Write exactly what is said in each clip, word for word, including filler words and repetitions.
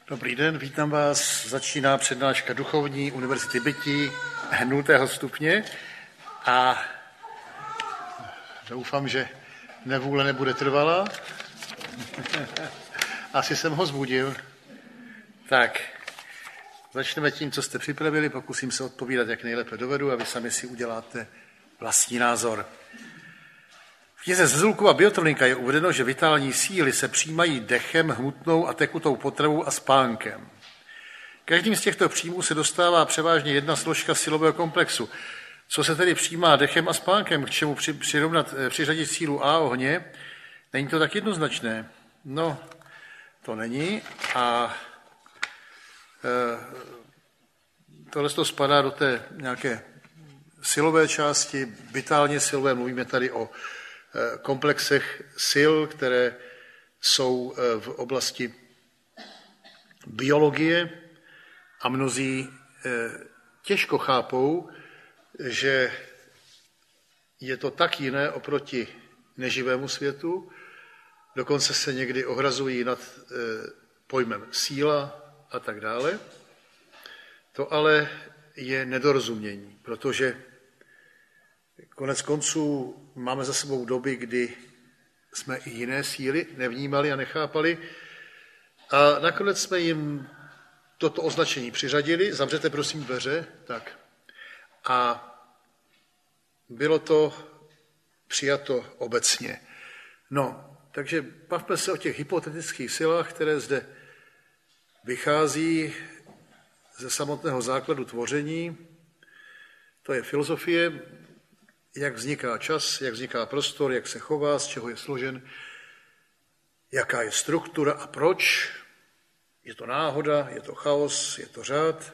Dobrý den, vítám vás. Začíná přednáška duchovní Univerzity bytí nultého stupně a doufám, že nevůle nebude trvalá. Asi jsem ho zbudil. Tak, začneme tím, co jste připravili. Pokusím se odpovídat, jak nejlépe dovedu, a vy sami si uděláte vlastní názor. V knize Zezulkova biotronika je uvedeno, že vitální síly se přijímají dechem, hmotnou a tekutou potravou a spánkem. Každým z těchto příjmů se dostává převážně jedna složka silového komplexu. Co se tedy přijímá dechem a spánkem, k čemu při, přirovnat, přiřadit sílu A ohně, není to tak jednoznačné? No, to není. A e, tohle to spadá do té nějaké silové části, vitálně silové. Mluvíme tady o komplexech sil, které jsou v oblasti biologie, a mnozí těžko chápou, že je to tak jiné oproti neživému světu, dokonce se někdy ohrazují nad pojmem síla a tak dále. To ale je nedorozumění, protože konec konců máme za sebou doby, kdy jsme i jiné síly nevnímali a nechápali, a nakonec jsme jim toto označení přiřadili. Zavřete prosím dveře. Tak. A bylo to přijato obecně. No, takže bavme se o těch hypotetických silách, které zde vychází ze samotného základu tvoření. To je filozofie, jak vzniká čas, jak vzniká prostor, jak se chová, z čeho je složen, jaká je struktura a proč. Je to náhoda, je to chaos, je to řád.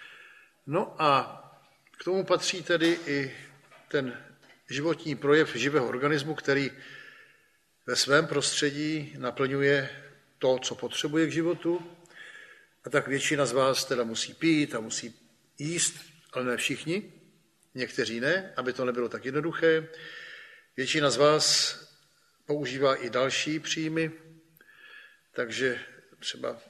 No a k tomu patří tedy i ten životní projev živého organismu, který ve svém prostředí naplňuje to, co potřebuje k životu. A tak většina z vás teda musí pít a musí jíst, ale ne všichni. Někteří ne, aby to nebylo tak jednoduché. Většina z vás používá i další příjmy, takže třeba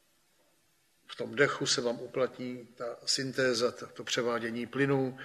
v tom dechu se vám uplatní ta syntéza, to převádění plynů.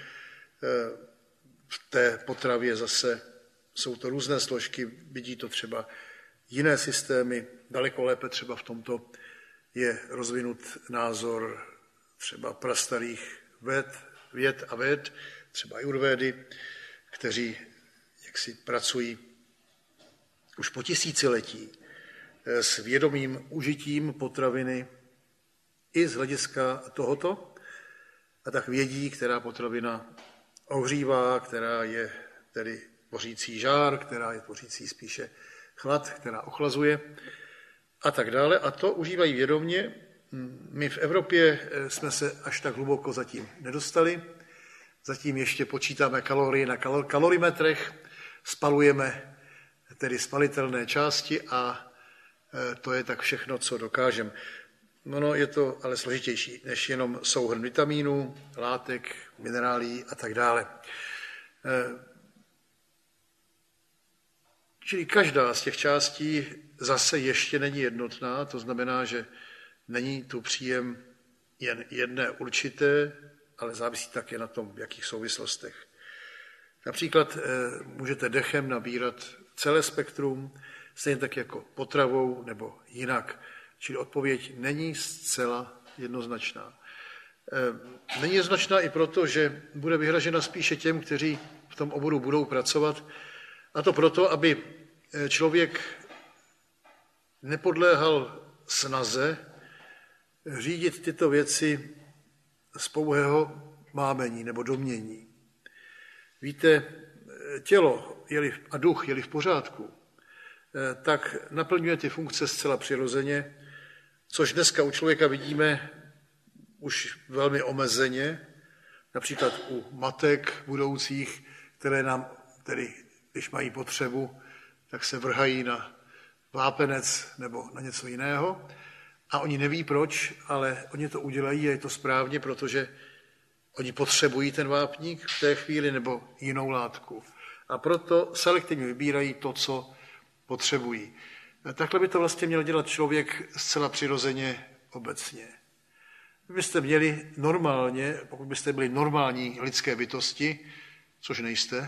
V té potravě zase jsou to různé složky, vidí to třeba jiné systémy. Daleko lépe třeba v tomto je rozvinut názor třeba prastarých ved, věd a ved, třeba ajurvédy, kteří jaksi pracují už po tisíciletí s vědomým užitím potraviny i z hlediska tohoto, a tak vědí, která potravina ohřívá, která je tedy tvořící žár, která je tvořící spíše chlad, která ochlazuje a tak dále. A to užívají vědomě. My v Evropě jsme se až tak hluboko zatím nedostali. Zatím ještě počítáme kalorie na kalor- kalorimetrech, spalujeme tedy spalitelné části a to je tak všechno, co dokážeme. No, no, je to ale složitější, než jenom souhrn vitamínů, látek, minerálí a tak dále. Čili každá z těch částí zase ještě není jednotná, to znamená, že není tu příjem jen jedné určité, ale závisí také na tom, v jakých souvislostech. Například můžete dechem nabírat celé spektrum, stejně tak jako potravou nebo jinak. Čili odpověď není zcela jednoznačná. Není jednoznačná i proto, že bude vyhražena spíše těm, kteří v tom oboru budou pracovat, a to proto, aby člověk nepodléhal snaze řídit tyto věci z pouhého mámení nebo domnění. Víte, tělo je-li, a duch je-li v pořádku, tak naplňuje ty funkce zcela přirozeně, což dneska u člověka vidíme už velmi omezeně, například u matek budoucích, které nám, tedy, když mají potřebu, tak se vrhají na vápenec nebo na něco jiného. A oni neví proč, ale oni to udělají a je to správně, protože oni potřebují ten vápník v té chvíli nebo jinou látku. A proto selektivně vybírají to, co potřebují. Takhle by to vlastně měl dělat člověk zcela přirozeně obecně. Vy byste měli normálně, pokud byste byli normální lidské bytosti, což nejste,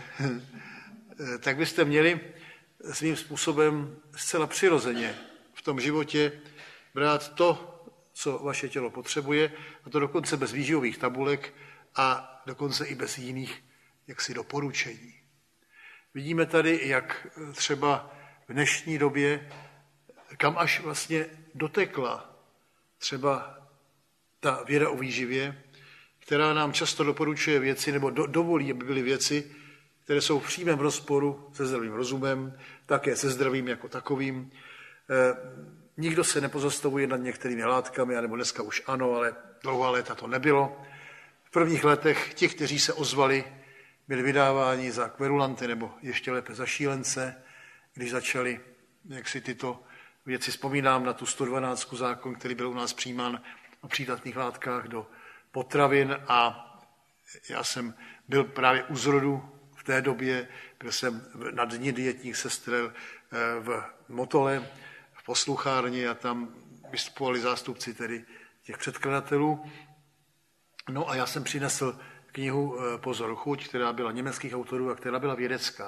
tak byste měli svým způsobem zcela přirozeně v tom životě brát to, co vaše tělo potřebuje, a to dokonce bez výživových tabulek a dokonce i bez jiných jaksi doporučení. Vidíme tady, jak třeba v dnešní době, kam až vlastně dotekla třeba ta věda o výživě, která nám často doporučuje věci, nebo do, dovolí, aby byly věci, které jsou v přímém rozporu se zdravým rozumem, také se zdravím jako takovým. E, nikdo se nepozastavuje nad některými látkami, anebo dneska už ano, ale dlouhá léta to nebylo. V prvních letech ti, kteří se ozvali, byli vydáváni za kverulanty nebo ještě lépe za šílence, když začali, jak si tyto věci vzpomínám na tu sto dvanáct zákon, který byl u nás přijímán o přídatných látkách do potravin, a já jsem byl právě u zrodu v té době, byl jsem na dni dietních sester v Motole, v posluchárně, a tam vystupovali zástupci tedy těch předkladatelů. No a já jsem přinesl knihu Pozor, chuť, která byla německých autorů a která byla vědecká.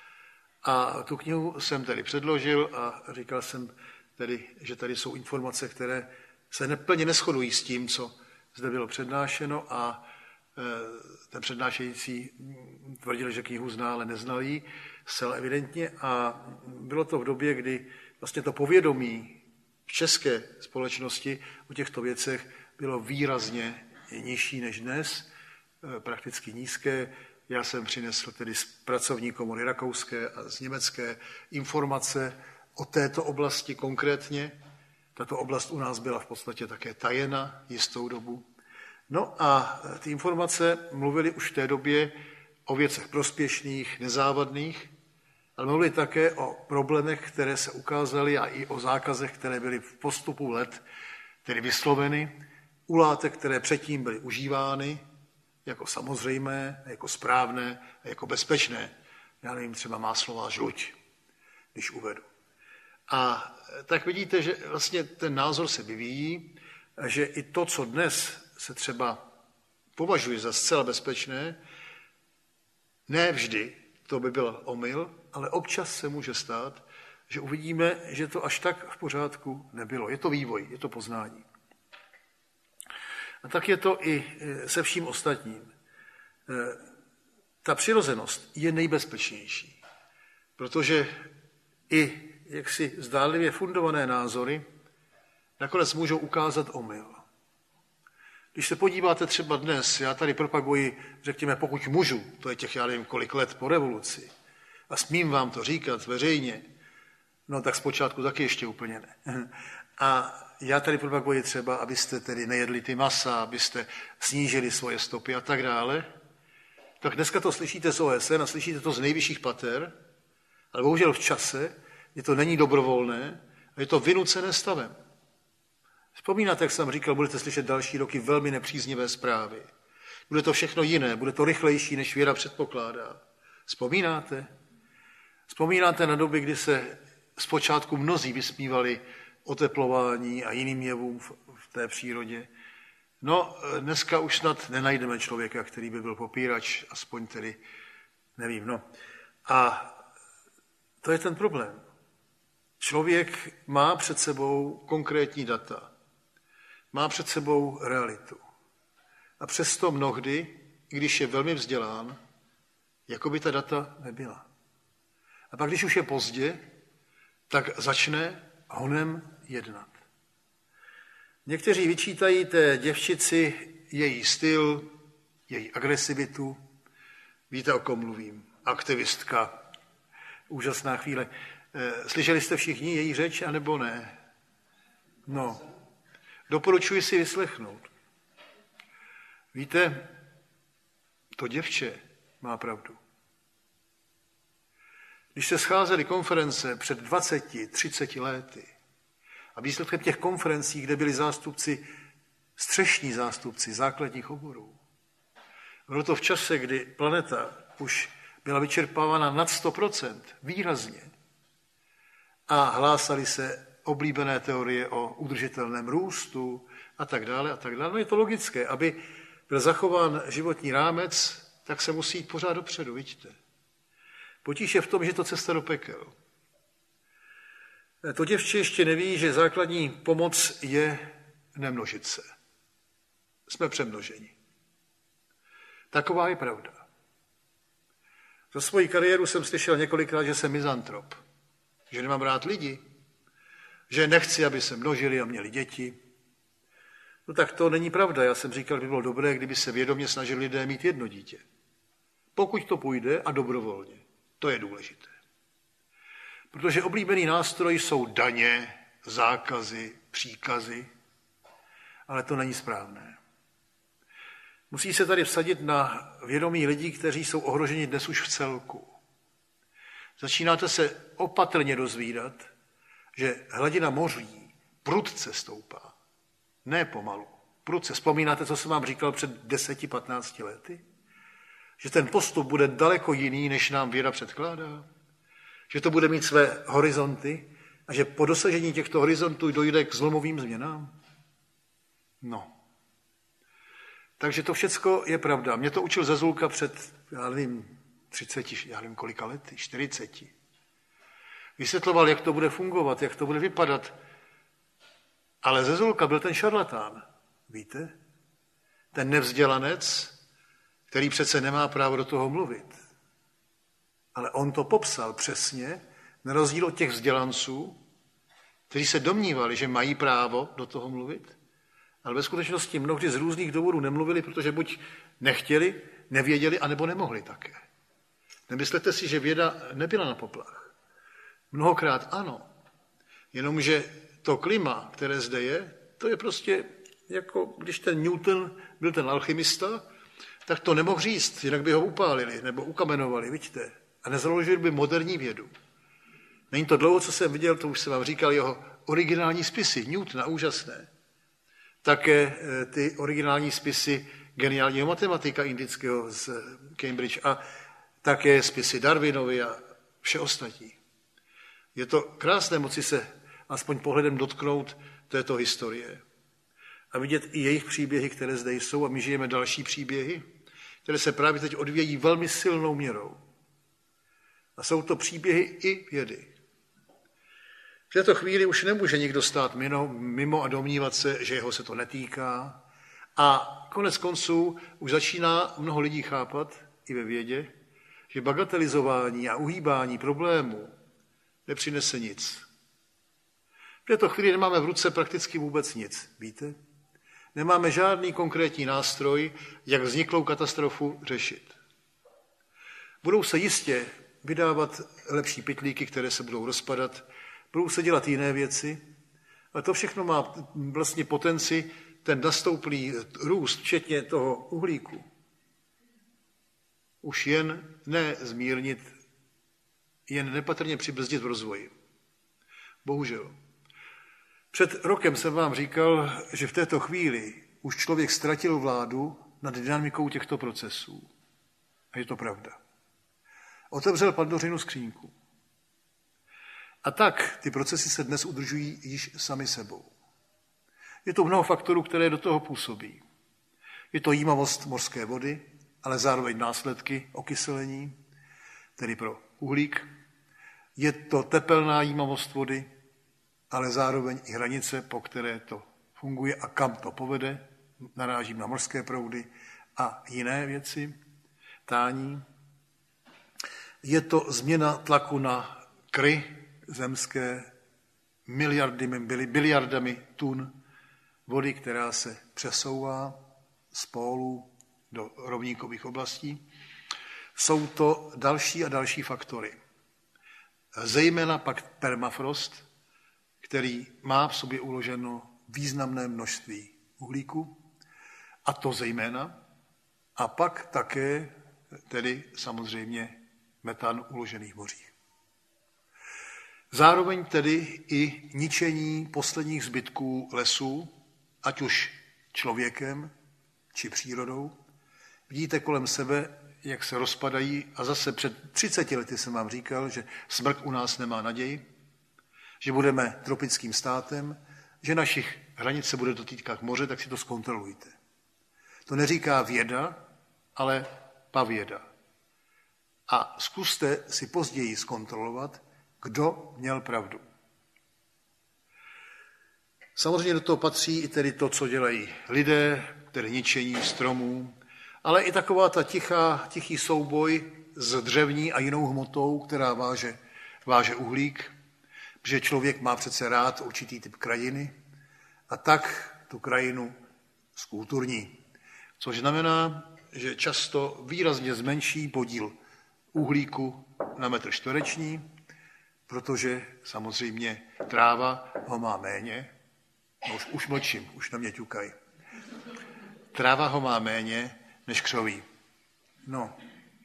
A tu knihu jsem tedy předložil a říkal jsem tedy, že tady jsou informace, které se neplně neshodují s tím, co zde bylo přednášeno, a ten přednášející tvrdil, že knihu zná, ale neznal ji zcela evidentně, a bylo to v době, kdy vlastně to povědomí v české společnosti o těchto věcech bylo výrazně nižší než dnes, prakticky nízké. Já jsem přinesl tedy z pracovní komory rakouské a z německé informace o této oblasti konkrétně. Tato oblast u nás byla v podstatě také tajena jistou dobu. No a ty informace mluvily už v té době o věcech prospěšných, nezávadných, ale mluvily také o problémech, které se ukázaly, a i o zákazech, které byly v postupu let tedy vysloveny, u látek, které předtím byly užívány jako samozřejmé, jako správné a jako bezpečné. Já nevím, třeba máslová žluť, když uvedu. A tak vidíte, že vlastně ten názor se vyvíjí, že i to, co dnes se třeba považuje za zcela bezpečné, ne vždy to by byl omyl, ale občas se může stát, že uvidíme, že to až tak v pořádku nebylo. Je to vývoj, je to poznání. A tak je to i se vším ostatním. Ta přirozenost je nejbezpečnější, protože i jaksi zdánlivě fundované názory nakonec můžou ukázat omyl. Když se podíváte třeba dnes, já tady propaguji, řekněme, pokud můžu, to je těch, já nevím, kolik let po revoluci, a smím vám to říkat veřejně, no tak zpočátku taky ještě úplně ne. A já tady propaguji třeba, abyste tedy nejedli ty masa, abyste snížili svoje stopy a tak dále, tak dneska to slyšíte z O S N a slyšíte to z nejvyšších pater, ale bohužel v čase, kdy to není dobrovolné a je to vynucené stavem. Vzpomínáte, jak jsem říkal, budete slyšet další roky velmi nepříznivé zprávy. Bude to všechno jiné, bude to rychlejší, než věda předpokládá. Vzpomínáte? Vzpomínáte na doby, kdy se zpočátku mnozí vysmívali oteplování a jiným jevům v té přírodě. No, dneska už snad nenajdeme člověka, který by byl popírač, aspoň tedy, nevím, no. A to je ten problém. Člověk má před sebou konkrétní data, má před sebou realitu. A přesto mnohdy, i když je velmi vzdělán, jako by ta data nebyla. A pak, když už je pozdě, tak začne honem jednat. Někteří vyčítají té děvčici její styl, její agresivitu. Víte, o kom mluvím? Aktivistka. Úžasná chvíle. Slyšeli jste všichni její řeč, anebo ne? No, doporučuji si vyslechnout. Víte, to děvče má pravdu. Když se scházely konference před dvaceti, třiceti lety a výsledkem těch konferencí, kde byli zástupci, střešní zástupci základních oborů, bylo to v čase, kdy planeta už byla vyčerpávána nad sto procent, výrazně. A hlásali se oblíbené teorie o udržitelném růstu a tak dále a tak dále. No je to logické, aby byl zachován životní rámec, tak se musí jít pořád dopředu, vidíte. Potíž je v tom, že to cesta do pekel. To děvče ještě neví, že základní pomoc je nemnožit se. Jsme přemnoženi. Taková je pravda. Za svoji kariéru jsem slyšel několikrát, že jsem mizantrop, že nemám rád lidi, že nechci, aby se množili a měli děti. No tak to není pravda. Já jsem říkal, by bylo dobré, kdyby se vědomě snažili lidé mít jedno dítě. Pokud to půjde a dobrovolně. To je důležité. Protože oblíbený nástroj jsou daně, zákazy, příkazy, ale to není správné. Musí se tady vsadit na vědomí lidí, kteří jsou ohroženi dnes už v celku. Začínáte se opatrně dozvídat, že hladina moří prudce stoupá. Ne pomalu, prudce. Vzpomínáte, co jsem vám říkal před deseti, patnácti lety? Že ten postup bude daleko jiný, než nám věda předkládá? Že to bude mít své horizonty a že po dosažení těchto horizontů dojde k zlomovým změnám? No. Takže to všecko je pravda. Mě to učil Zezulka před, já nevím, třiceti, já nevím kolika lety, čtyřiceti. Vysvětloval, jak to bude fungovat, jak to bude vypadat. Ale Zezulka byl ten šarlatán, víte? Ten nevzdělanec, který přece nemá právo do toho mluvit. Ale on to popsal přesně, na rozdíl od těch vzdělanců, kteří se domnívali, že mají právo do toho mluvit, ale ve skutečnosti mnohdy z různých důvodů nemluvili, protože buď nechtěli, nevěděli, anebo nemohli také. Nemyslete si, že věda nebyla na poplach. Mnohokrát ano, jenomže to klima, které zde je, to je prostě jako když ten Newton byl ten alchymista, tak to nemohl říct, jinak by ho upálili nebo ukamenovali, vidíte, a nezaložili by moderní vědu. Není to dlouho, co jsem viděl, to už jsem vám říkal, jeho originální spisy, Newtona, úžasné. Také ty originální spisy geniálního matematika indického z Cambridge a také spisy Darwinovi a vše ostatní. Je to krásné moci se aspoň pohledem dotknout této historie a vidět i jejich příběhy, které zde jsou, a my žijeme další příběhy, které se právě teď odvíjejí velmi silnou měrou. A jsou to příběhy i vědy. V této chvíli už nemůže nikdo stát mimo a domnívat se, že jeho se to netýká. A konec konců už začíná mnoho lidí chápat i ve vědě, že bagatelizování a uhýbání problémů nepřinese nic. V této chvíli nemáme v ruce prakticky vůbec nic, víte? Nemáme žádný konkrétní nástroj, jak vzniklou katastrofu řešit. Budou se jistě vydávat lepší pytlíky, které se budou rozpadat, budou se dělat jiné věci, ale to všechno má vlastně potenci ten nastouplý růst, včetně toho uhlíku, už jen ne zmírnit, jen nepatrně přibrzdit v rozvoji. Bohužel. Před rokem jsem vám říkal, že v této chvíli už člověk ztratil vládu nad dynamikou těchto procesů. A je to pravda. Otevřel Pandořinu skřínku. A tak ty procesy se dnes udržují již sami sebou. Je to mnoho faktorů, které do toho působí. Je to jímavost mořské vody, ale zároveň následky okyselení, tedy pro uhlík. Je to tepelná jímavost vody, ale zároveň i hranice, po které to funguje a kam to povede. Narážím na mořské proudy a jiné věci, tání. Je to změna tlaku na kry zemské miliardy, biliardami tun vody, která se přesouvá z pólů do rovníkových oblastí. Jsou to další a další faktory. Zejména pak permafrost, který má v sobě uloženo významné množství uhlíku, a to zejména, a pak také tedy samozřejmě metan uložený v mořích. Zároveň tedy i ničení posledních zbytků lesů, ať už člověkem či přírodou. Vidíte kolem sebe, jak se rozpadají, a zase před třiceti lety jsem vám říkal, že smrk u nás nemá naději, že budeme tropickým státem, že našich hranic se bude dotýkat moře, tak si to zkontrolujte. To neříká věda, ale pavěda. A zkuste si později zkontrolovat, kdo měl pravdu. Samozřejmě do toho patří i tedy to, co dělají lidé, tedy ničení stromů, ale i taková ta tichá, tichý souboj s dřevní a jinou hmotou, která váže, váže uhlík, protože člověk má přece rád určitý typ krajiny a tak tu krajinu zkulturní. Což znamená, že často výrazně zmenší podíl uhlíku na metr čtvereční, protože samozřejmě tráva ho má méně. No už, už mlčím, už na mě ťukají. Tráva ho má méně než křoví. No.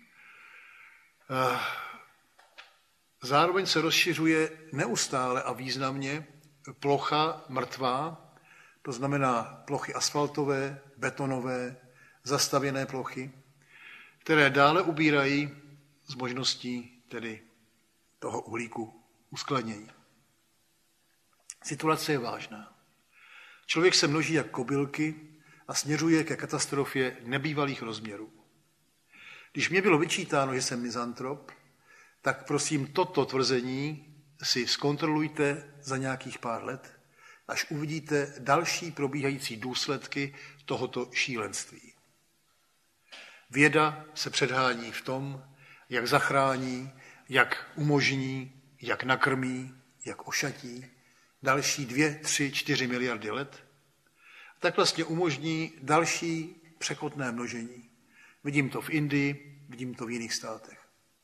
Zároveň se rozšiřuje neustále a významně plocha mrtvá, to znamená plochy asfaltové, betonové, zastavěné plochy, které dále ubírají z možností tedy toho uhlíku uskladnění. Situace je vážná. Člověk se množí jak kobylky a směřuje ke katastrofě nebývalých rozměrů. Když mě bylo vyčítáno, že jsem mizantrop, tak prosím toto tvrzení si zkontrolujte za nějakých pár let, až uvidíte další probíhající důsledky tohoto šílenství. Věda se předhání v tom, jak zachrání, jak umožní, jak nakrmí, jak ošatí další dvě, tři, čtyři miliardy let, tak vlastně umožní další překotné množení. Vidím to v Indii, vidím to v jiných státech.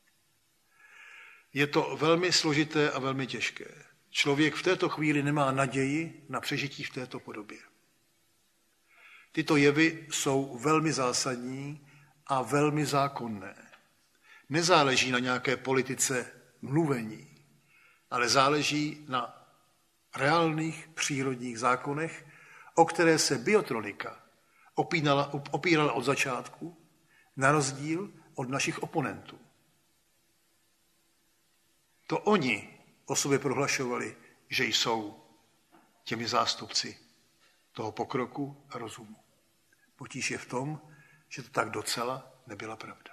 Je to velmi složité a velmi těžké. Člověk v této chvíli nemá naději na přežití v této podobě. Tyto jevy jsou velmi zásadní a velmi zákonné. Nezáleží na nějaké politice mluvení, ale záleží na reálných přírodních zákonech, o které se biotronika opínala, opírala od začátku, na rozdíl od našich oponentů. To oni o sobě prohlašovali, že jsou těmi zástupci toho pokroku a rozumu. Potíž je v tom, že to tak docela nebyla pravda.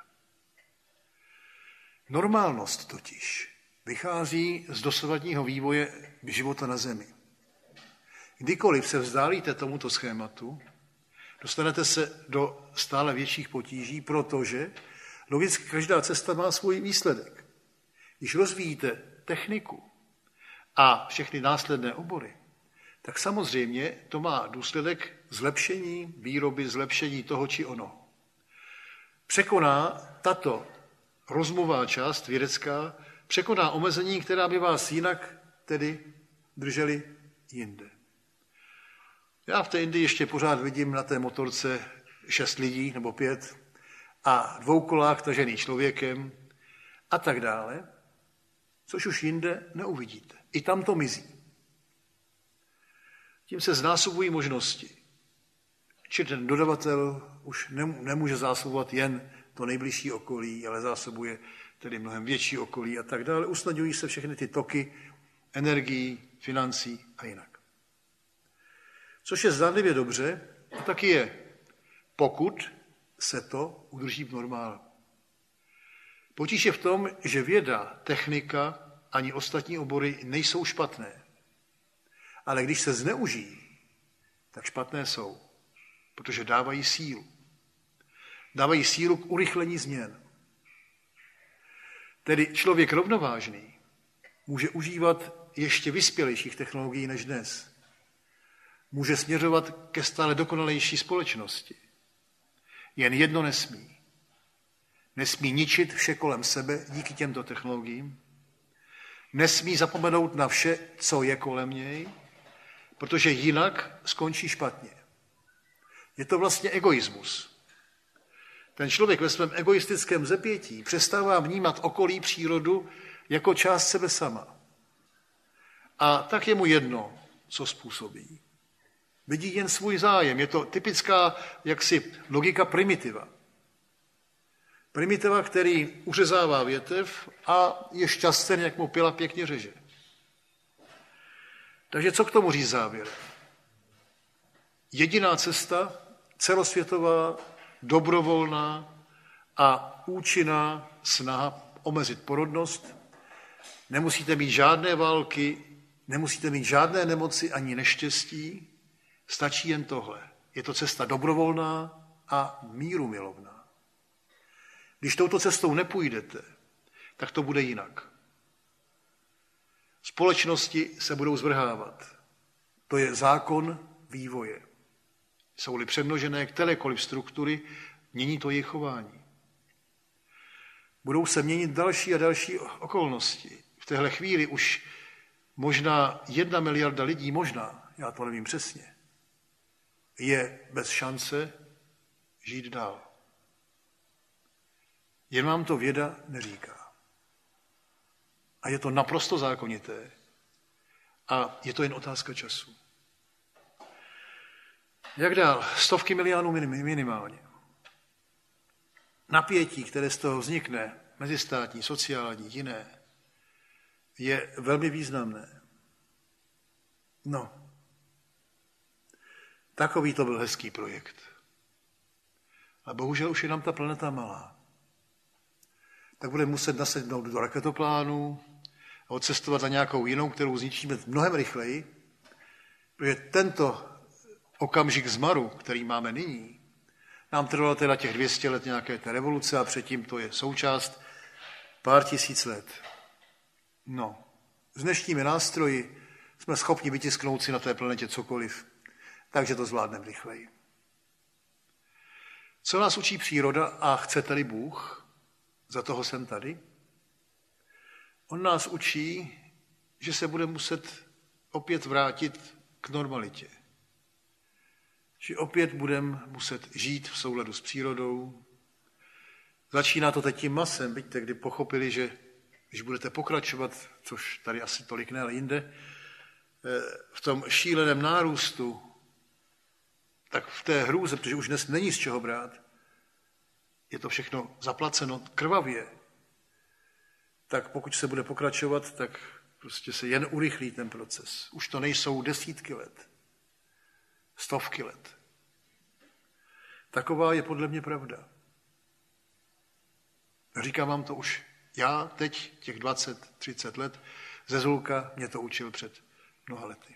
Normálnost totiž vychází z dosavadního vývoje života na Zemi. Kdykoliv se vzdálíte tomuto schématu, dostanete se do stále větších potíží, protože logicky každá cesta má svůj výsledek. Když rozvíjíte techniku a všechny následné obory, tak samozřejmě to má důsledek zlepšení výroby, zlepšení toho či onoho. Překoná tato rozumová část vědecká, překoná omezení, která by vás jinak tedy drželi jinde. Já v té Indii ještě pořád vidím na té motorce šest lidí nebo pět a dvoukolák tažený člověkem a tak dále, což už jinde neuvidíte. I tam to mizí. Tím se znásobují možnosti. Či ten dodavatel už nemůže zásobovat jen to nejbližší okolí, ale zásobuje tedy mnohem větší okolí a tak dále. Usnadňují se všechny ty toky energií, financí a jinak. Což je zdánlivě dobře, a taky je, pokud se to udrží v normálu. Potíž je v tom, že věda, technika ani ostatní obory nejsou špatné. Ale když se zneužijí, tak špatné jsou, protože dávají sílu. Dávají sílu k urychlení změn. Tedy člověk rovnovážný může užívat ještě vyspělejších technologií než dnes. Může směřovat ke stále dokonalejší společnosti. Jen jedno nesmí. Nesmí ničit vše kolem sebe díky těmto technologiím. Nesmí zapomenout na vše, co je kolem něj, protože jinak skončí špatně. Je to vlastně egoismus. Ten člověk ve svém egoistickém zepětí přestává vnímat okolí, přírodu jako část sebe sama. A tak je mu jedno, co způsobí. Vidí jen svůj zájem. Je to typická jaksi logika primitiva. Primitiva, který uřezává větev a je šťastný, jak mu pila pěkně řeže. Takže co k tomu říct závěr? Jediná cesta, celosvětová, dobrovolná a účinná snaha omezit porodnost. Nemusíte mít žádné války, nemusíte mít žádné nemoci ani neštěstí, stačí jen tohle. Je to cesta dobrovolná a mírumilovná. Když touto cestou nepůjdete, tak to bude jinak. Společnosti se budou zvrhávat. To je zákon vývoje. Jsou-li přemnožené kterékoliv struktury, mění to jejich chování. Budou se měnit další a další okolnosti. V téhle chvíli už možná jedna miliarda lidí, možná, já to nevím přesně, je bez šance žít dál. Jen vám to věda neříká. A je to naprosto zákonité. A je to jen otázka času. Jak dál? Stovky milionů minimálně. Napětí, které z toho vznikne, mezistátní, sociální, jiné, je velmi významné. No, takový to byl hezký projekt. A bohužel už je nám ta planeta malá. Tak budeme muset nasednout do raketoplánu a odcestovat na nějakou jinou, kterou zničíme mnohem rychleji, protože tento okamžik zmaru, který máme nyní, nám trvalo teda těch dvě stě let nějaké té revoluce a předtím to je součást pár tisíc let. No, s dnešními nástroji jsme schopni vytisknout si na té planetě cokoliv, takže to zvládneme rychleji. Co nás učí příroda a chcete-li Bůh, za toho jsem tady? On nás učí, že se bude muset opět vrátit k normalitě. Že opět budeme muset žít v souladu s přírodou. Začíná to teď tím masem, vidíte, kdy pochopili, že když budete pokračovat, což tady asi tolik ne, ale jinde, v tom šíleném nárůstu, tak v té hrůze, protože už dnes není z čeho brát, je to všechno zaplaceno krvavě, tak pokud se bude pokračovat, tak prostě se jen urychlí ten proces. Už to nejsou desítky let, stovky let. Taková je podle mě pravda. Říkám vám to už já teď, těch dvacet třicet let, ze Zulka mě to učil před mnoha lety.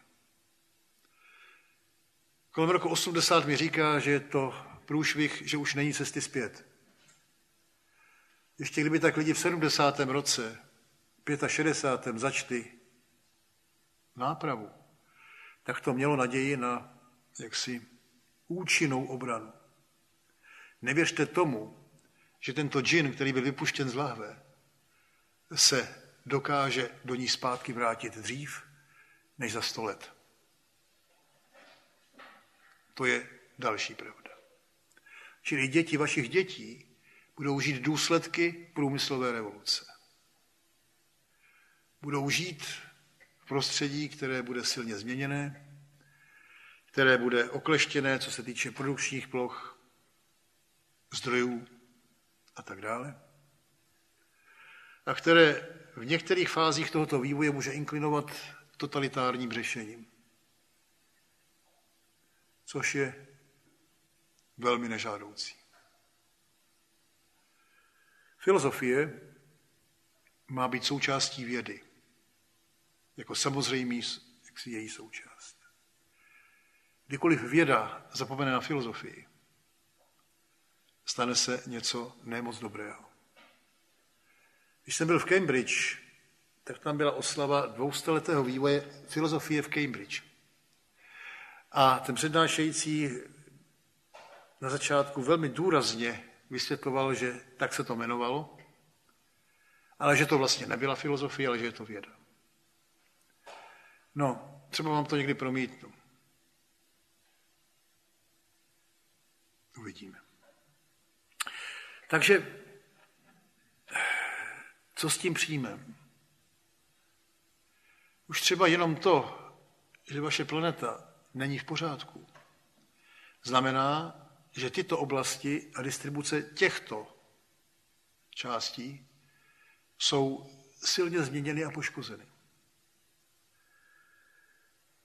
Kolem roku osmdesát mi říká, že je to průšvih, že už není cesty zpět. Ještě kdyby tak lidi v sedmdesátém roce, šedesátém pátém začali nápravu, tak to mělo naději na jaksi účinnou obranu. Nevěřte tomu, že tento džin, který byl vypuštěn z lahve, se dokáže do ní zpátky vrátit dřív, než za sto let. To je další pravda. Čili děti vašich dětí budou žít důsledky průmyslové revoluce. Budou žít v prostředí, které bude silně změněné, které bude okleštěné, co se týče produkčních ploch, zdrojů a tak dále, a které v některých fázích tohoto vývoje může inklinovat totalitárním řešením, což je velmi nežádoucí. Filozofie má být součástí vědy, jako samozřejmý jaksi její součást. Kdykoliv věda zapomene na filozofii, stane se něco nemoc dobrého. Když jsem byl v Cambridge, tak tam byla oslava dvoustoletého vývoje filozofie v Cambridge. A ten přednášející na začátku velmi důrazně vysvětloval, že tak se to jmenovalo, ale že to vlastně nebyla filozofie, ale že je to věda. No, třeba vám to někdy promítnu. Uvidíme. Takže, co s tím přijmem? Už třeba jenom to, že vaše planeta není v pořádku, znamená, že tyto oblasti a distribuce těchto částí jsou silně změněny a poškozeny.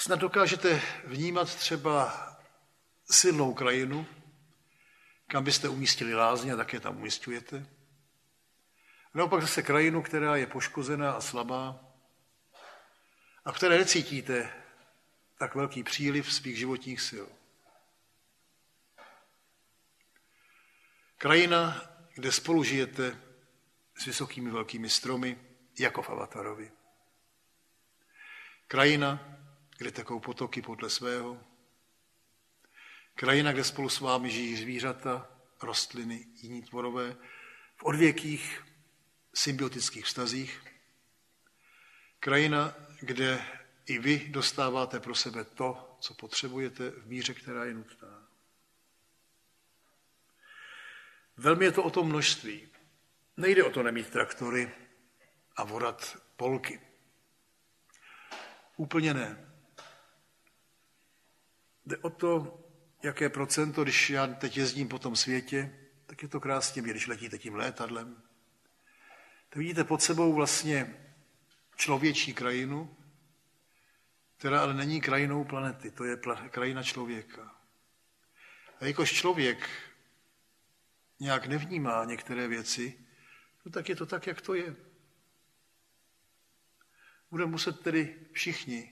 Snad dokážete vnímat třeba silnou krajinu, kam byste umístili lázně a tak je tam umístujete. Naopak zase krajinu, která je poškozená a slabá a v které necítíte tak velký příliv svých životních sil. Krajina, kde spolu žijete s vysokými velkými stromy, jako v Avatarovi. Krajina, kde tekou potoky podle svého. Krajina, kde spolu s vámi žijí zvířata, rostliny, jiní tvorové, v odvěkých symbiotických vztazích. Krajina, kde i vy dostáváte pro sebe to, co potřebujete v míře, která je nutná. Velmi je to o tom množství. Nejde o to nemít traktory a vorat polky. Úplně ne. Jde o to, jaké procento, když já teď jezdím po tom světě, tak je to krásně, když letíte tím létadlem. Tak vidíte pod sebou vlastně člověčí krajinu, která ale není krajinou planety, to je krajina člověka. A jakož člověk nějak nevnímá některé věci, no tak je to tak, jak to je. Budeme muset tedy všichni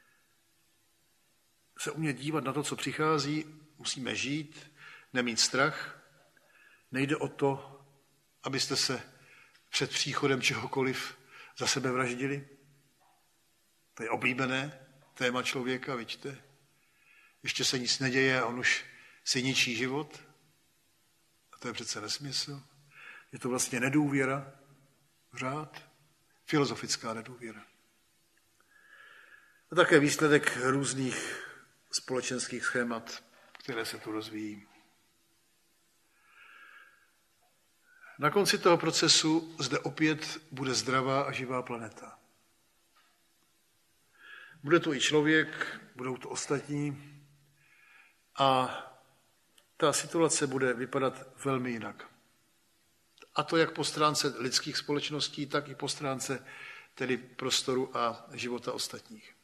se umět dívat na to, co přichází, musíme žít, nemít strach. Nejde o to, abyste se před příchodem čehokoliv za sebe vraždili. To je oblíbené téma člověka, vidíte. Ještě se nic neděje a on už si ničí život. A to je přece nesmysl. Je to vlastně nedůvěra v řád, filozofická nedůvěra. A také výsledek různých společenských schémat, které se tu rozvíjí. Na konci toho procesu zde opět bude zdravá a živá planeta. Bude to i člověk, budou to ostatní a ta situace bude vypadat velmi jinak. A to jak po stránce lidských společností, tak i po stránce tedy prostoru a života ostatních.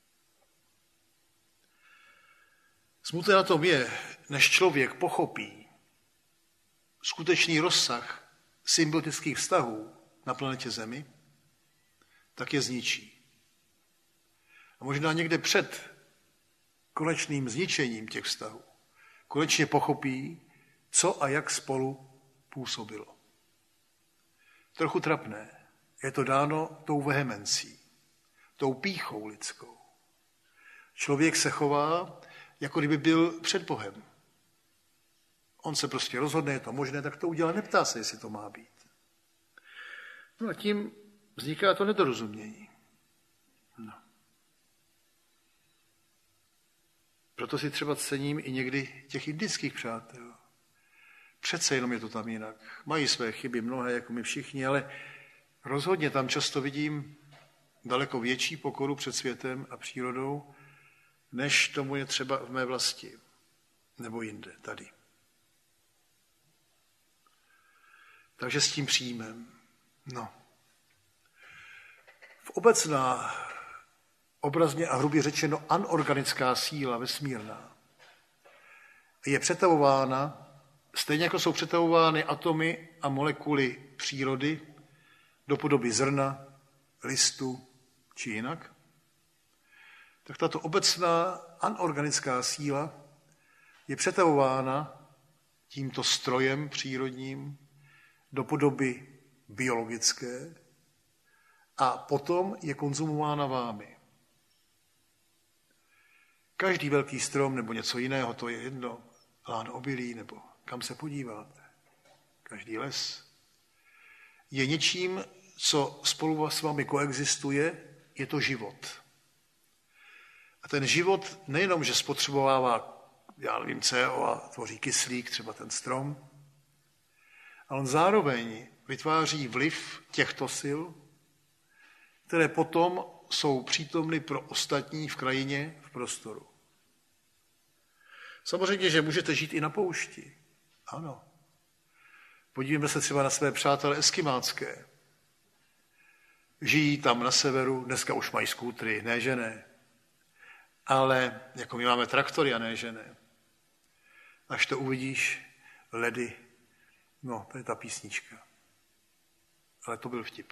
Smutné na tom je, než člověk pochopí skutečný rozsah symbiotických vztahů na planetě Zemi, tak je zničí. A možná někde před konečným zničením těch vztahů konečně pochopí, co a jak spolu působilo. Trochu trapné. Je to dáno tou vehemencí, tou pýchou lidskou. Člověk se chová, jako kdyby byl před Bohem. On se prostě rozhodne, je to možné, tak to udělá, neptá se, jestli to má být. No a tím vzniká to nedorozumění. No. Proto si třeba cením i někdy těch indických přátel. Přece jenom je to tam jinak. Mají své chyby mnohé, jako my všichni, ale rozhodně tam často vidím daleko větší pokoru před světem a přírodou, než tomu je třeba v mé vlasti, nebo jinde, tady. Takže s tím příjmem. No. V obecná, obrazně a hrubě řečeno, anorganická síla vesmírná je přetavována, stejně jako jsou přetavovány atomy a molekuly přírody do podoby zrna, listu či jinak, tak tato obecná anorganická síla je přetavována tímto strojem přírodním do podoby biologické a potom je konzumována vámi. Každý velký strom nebo něco jiného, to je jedno, lán obilí nebo kam se podíváte, každý les, je něčím, co spolu s vámi koexistuje, je to život. A ten život nejenom, že spotřebovává, já nevím, C O a tvoří kyslík, třeba ten strom, ale on zároveň vytváří vliv těchto sil, které potom jsou přítomny pro ostatní v krajině, v prostoru. Samozřejmě, že můžete žít i na poušti. Ano. Podívejme se třeba na své přátelé eskimácké. Žijí tam na severu, dneska už mají skútry, ne že ne. Ale jako my máme traktory a ne, že ne. Až to uvidíš, ledy, no, to je ta písnička. Ale to byl vtip.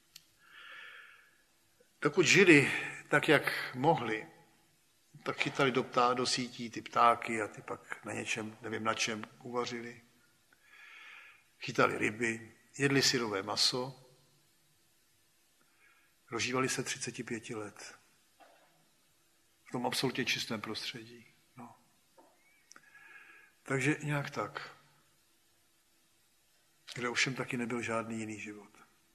Dokud žili tak, jak mohli, tak chytali do, ptá, do sítí ty ptáky a ty pak na něčem, nevím na čem, uvařili. Chytali ryby, jedli syrové maso, dožívali se třicet pět let. V tom absolutně čistém prostředí. No. Takže nějak tak. Kde ovšem taky nebyl žádný jiný život.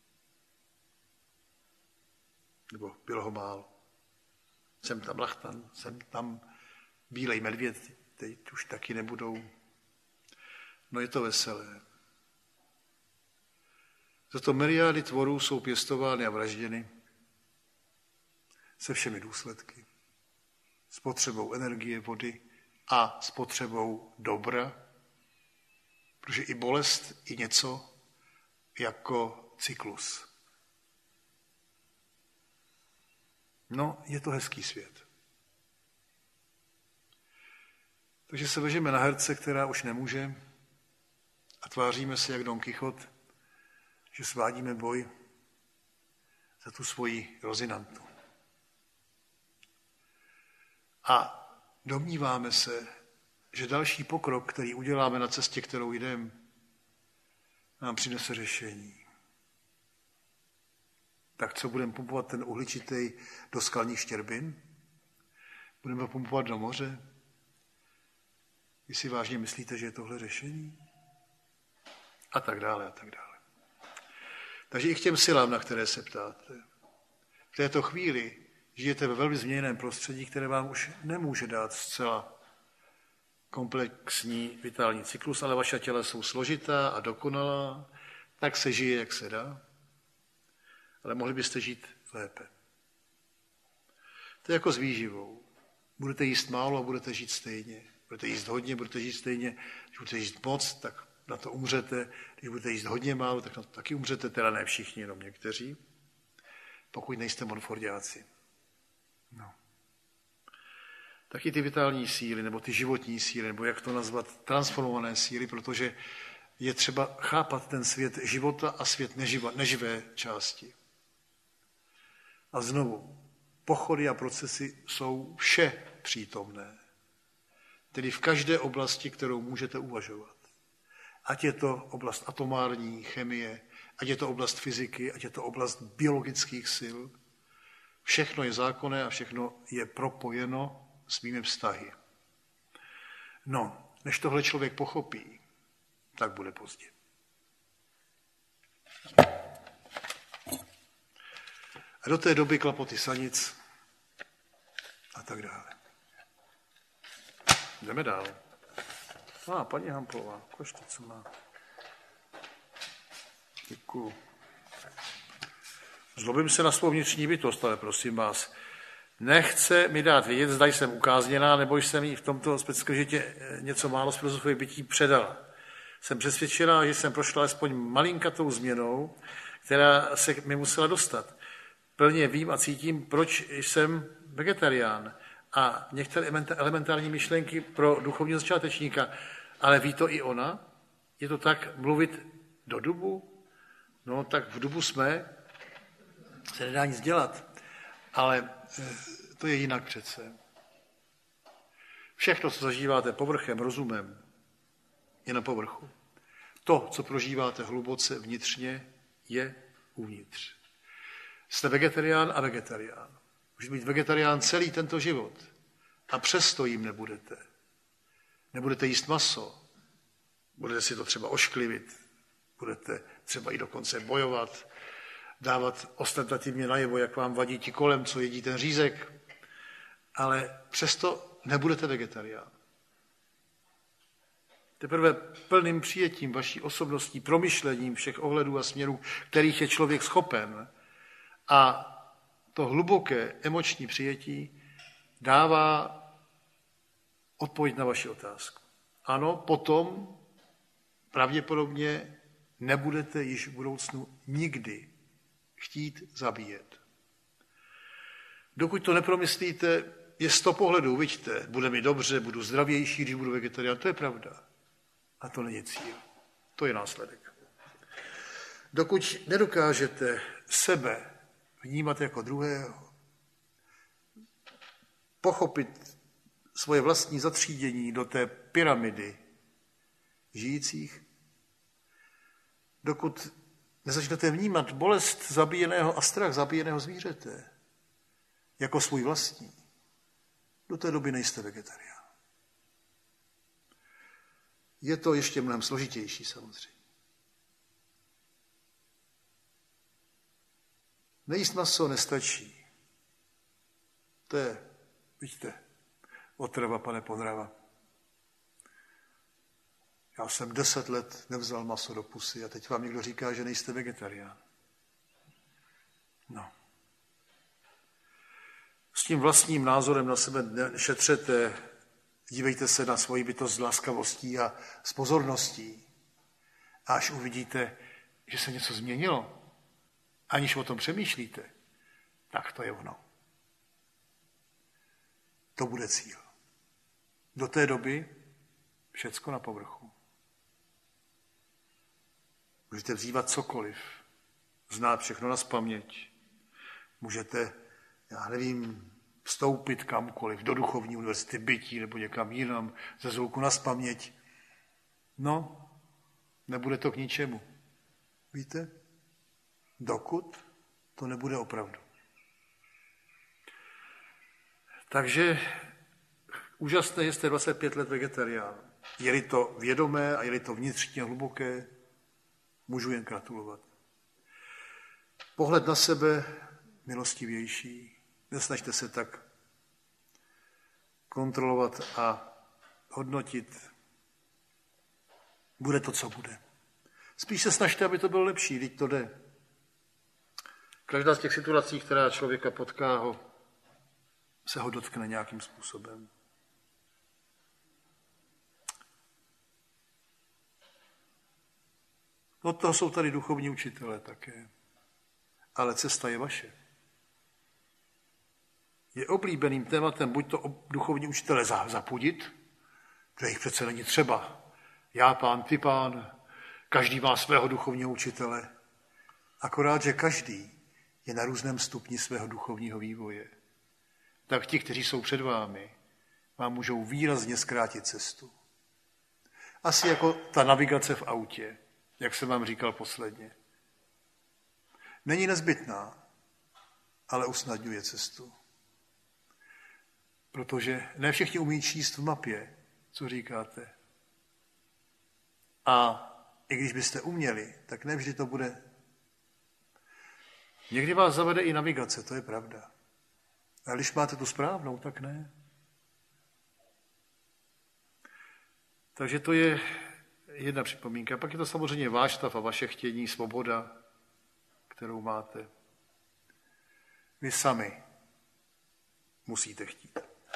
Nebo bylo ho málo. Jsem tam lachtan, jsem tam bílej medvěd, teď už taky nebudou. No je to veselé. Zato miliardy tvorů jsou pěstovány a vražděny se všemi důsledky. S potřebou energie, vody a s potřebou dobra, protože i bolest je něco jako cyklus. No, je to hezký svět. Takže se vežeme na herce, která už nemůže a tváříme se jak Don Kichot, že svádíme boj za tu svoji Rozinantu. A domníváme se, že další pokrok, který uděláme na cestě, kterou jdeme, nám přinese řešení. Tak co, budeme pumpovat ten uhličitý do skalních štěrbin? Budeme pumpovat do moře? Vy si vážně myslíte, že je tohle řešení? A tak dále, a tak dále. Takže i k těm silám, na které se ptáte. V této chvíli žijete ve velmi změněném prostředí, které vám už nemůže dát zcela komplexní vitální cyklus, ale vaše těla jsou složitá a dokonalá, tak se žije, jak se dá, ale mohli byste žít lépe. To je jako s výživou. Budete jíst málo a budete žít stejně. Budete jíst hodně, budete žít stejně. Když budete jíst moc, tak na to umřete. Když budete jíst hodně málo, tak na to taky umřete, teda ne všichni, jenom někteří. Pokud nejste monfordiáci. No. Taky ty vitální síly, nebo ty životní síly, nebo jak to nazvat, transformované síly, protože je třeba chápat ten svět života a svět neživa, neživé části. A znovu, pochody a procesy jsou vše přítomné. Tedy v každé oblasti, kterou můžete uvažovat. Ať je to oblast atomární chemie, ať je to oblast fyziky, ať je to oblast biologických sil. Všechno je zákonné a všechno je propojeno svými vztahy. No, než tohle člověk pochopí, tak bude pozdě. A do té doby klapoty sanic a tak dále. Jdeme dál. A, ah, paní Hamplová, košte, co má. Děkuju. Zlobím se na svou vnitřní bytost, ale prosím vás, nechce mi dát vědět, zda jsem ukázněná, nebo jsem jí v tomto specifickém životě něco málo z filozofie bytí předala. Jsem přesvědčená, že jsem prošla alespoň malinkatou změnou, která se mi musela dostat. Plně vím a cítím, proč jsem vegetarián. A některé elementární myšlenky pro duchovního začátečníka, ale ví to i ona? Je to tak mluvit do dubu? No, tak v dubu jsme, se nedá nic dělat. Ale to je jinak přece. Všechno, co zažíváte povrchem, rozumem, je na povrchu. To, co prožíváte hluboce vnitřně, je uvnitř. Jste vegetarián a vegetarián. Můžete být vegetarián celý tento život a přesto jim nebudete. Nebudete jíst maso, budete si to třeba ošklivit, budete třeba i dokonce bojovat, dávat ostentativně najevo, jak vám vadí ti kolem, co jedí ten řízek, ale přesto nebudete vegetarián. Teprve plným přijetím vaší osobností, promyšlením všech ohledů a směrů, kterých je člověk schopen, a to hluboké emoční přijetí dává odpověď na vaši otázku. Ano, potom pravděpodobně nebudete již v budoucnu nikdy chtít zabíjet. Dokud to nepromyslíte, je sto pohledů, vidíte, bude mi dobře, budu zdravější, když budu vegetarián, to je pravda. A to není cíl, to je následek. Dokud nedokážete sebe vnímat jako druhého, pochopit svoje vlastní zatřídění do té pyramidy žijících, dokud nezačnete vnímat bolest zabíjeného a strach zabíjeného zvířete jako svůj vlastní, do té doby nejste vegetarián. Je to ještě mnohem složitější samozřejmě. Nejíst maso nestačí. To je, vidíte, otrava, pane Ponrava. Já jsem deset let nevzal maso do pusy a teď vám někdo říká, že nejste vegetarián. No. S tím vlastním názorem na sebe šetřete, dívejte se na svoji bytost s láskavostí a s pozorností. A až uvidíte, že se něco změnilo, aniž o tom přemýšlíte, tak to je ono. To bude cíl. Do té doby všecko na povrchu. Můžete vzývat cokoliv, znát všechno nazpaměť. Můžete, já nevím, vstoupit kamkoliv, do duchovní univerzity bytí nebo někam jinam, ze zvuku nazpaměť. No, nebude to k ničemu. Víte? Dokud to nebude opravdu. Takže úžasné, že jste dvacet pět let vegetarián. Je-li to vědomé a je-li to vnitřně hluboké, můžu jen gratulovat. Pohled na sebe milostivější. Nesnažte se tak kontrolovat a hodnotit. Bude to, co bude. Spíš se snažte, aby to bylo lepší, teď to jde. Každá z těch situací, která člověka potká, ho, se ho dotkne nějakým způsobem. No to jsou tady duchovní učitelé také. Ale cesta je vaše. Je oblíbeným tématem buď to duchovní učitele zapudit, že jich přece není třeba. Já pán, ty pán, každý má svého duchovního učitele. Akorát, že každý je na různém stupni svého duchovního vývoje. Tak ti, kteří jsou před vámi, vám můžou výrazně zkrátit cestu. Asi jako ta navigace v autě, jak jsem vám říkal posledně. Není nezbytná, ale usnadňuje cestu. Protože ne všichni umí číst v mapě, co říkáte. A i když byste uměli, tak nevždy to bude. Někdy vás zavede i navigace, to je pravda. A když máte tu správnou, tak ne. Takže to je jedna připomínka. Pak je to samozřejmě váš stav a vaše chtění, svoboda, kterou máte. Vy sami musíte chtít.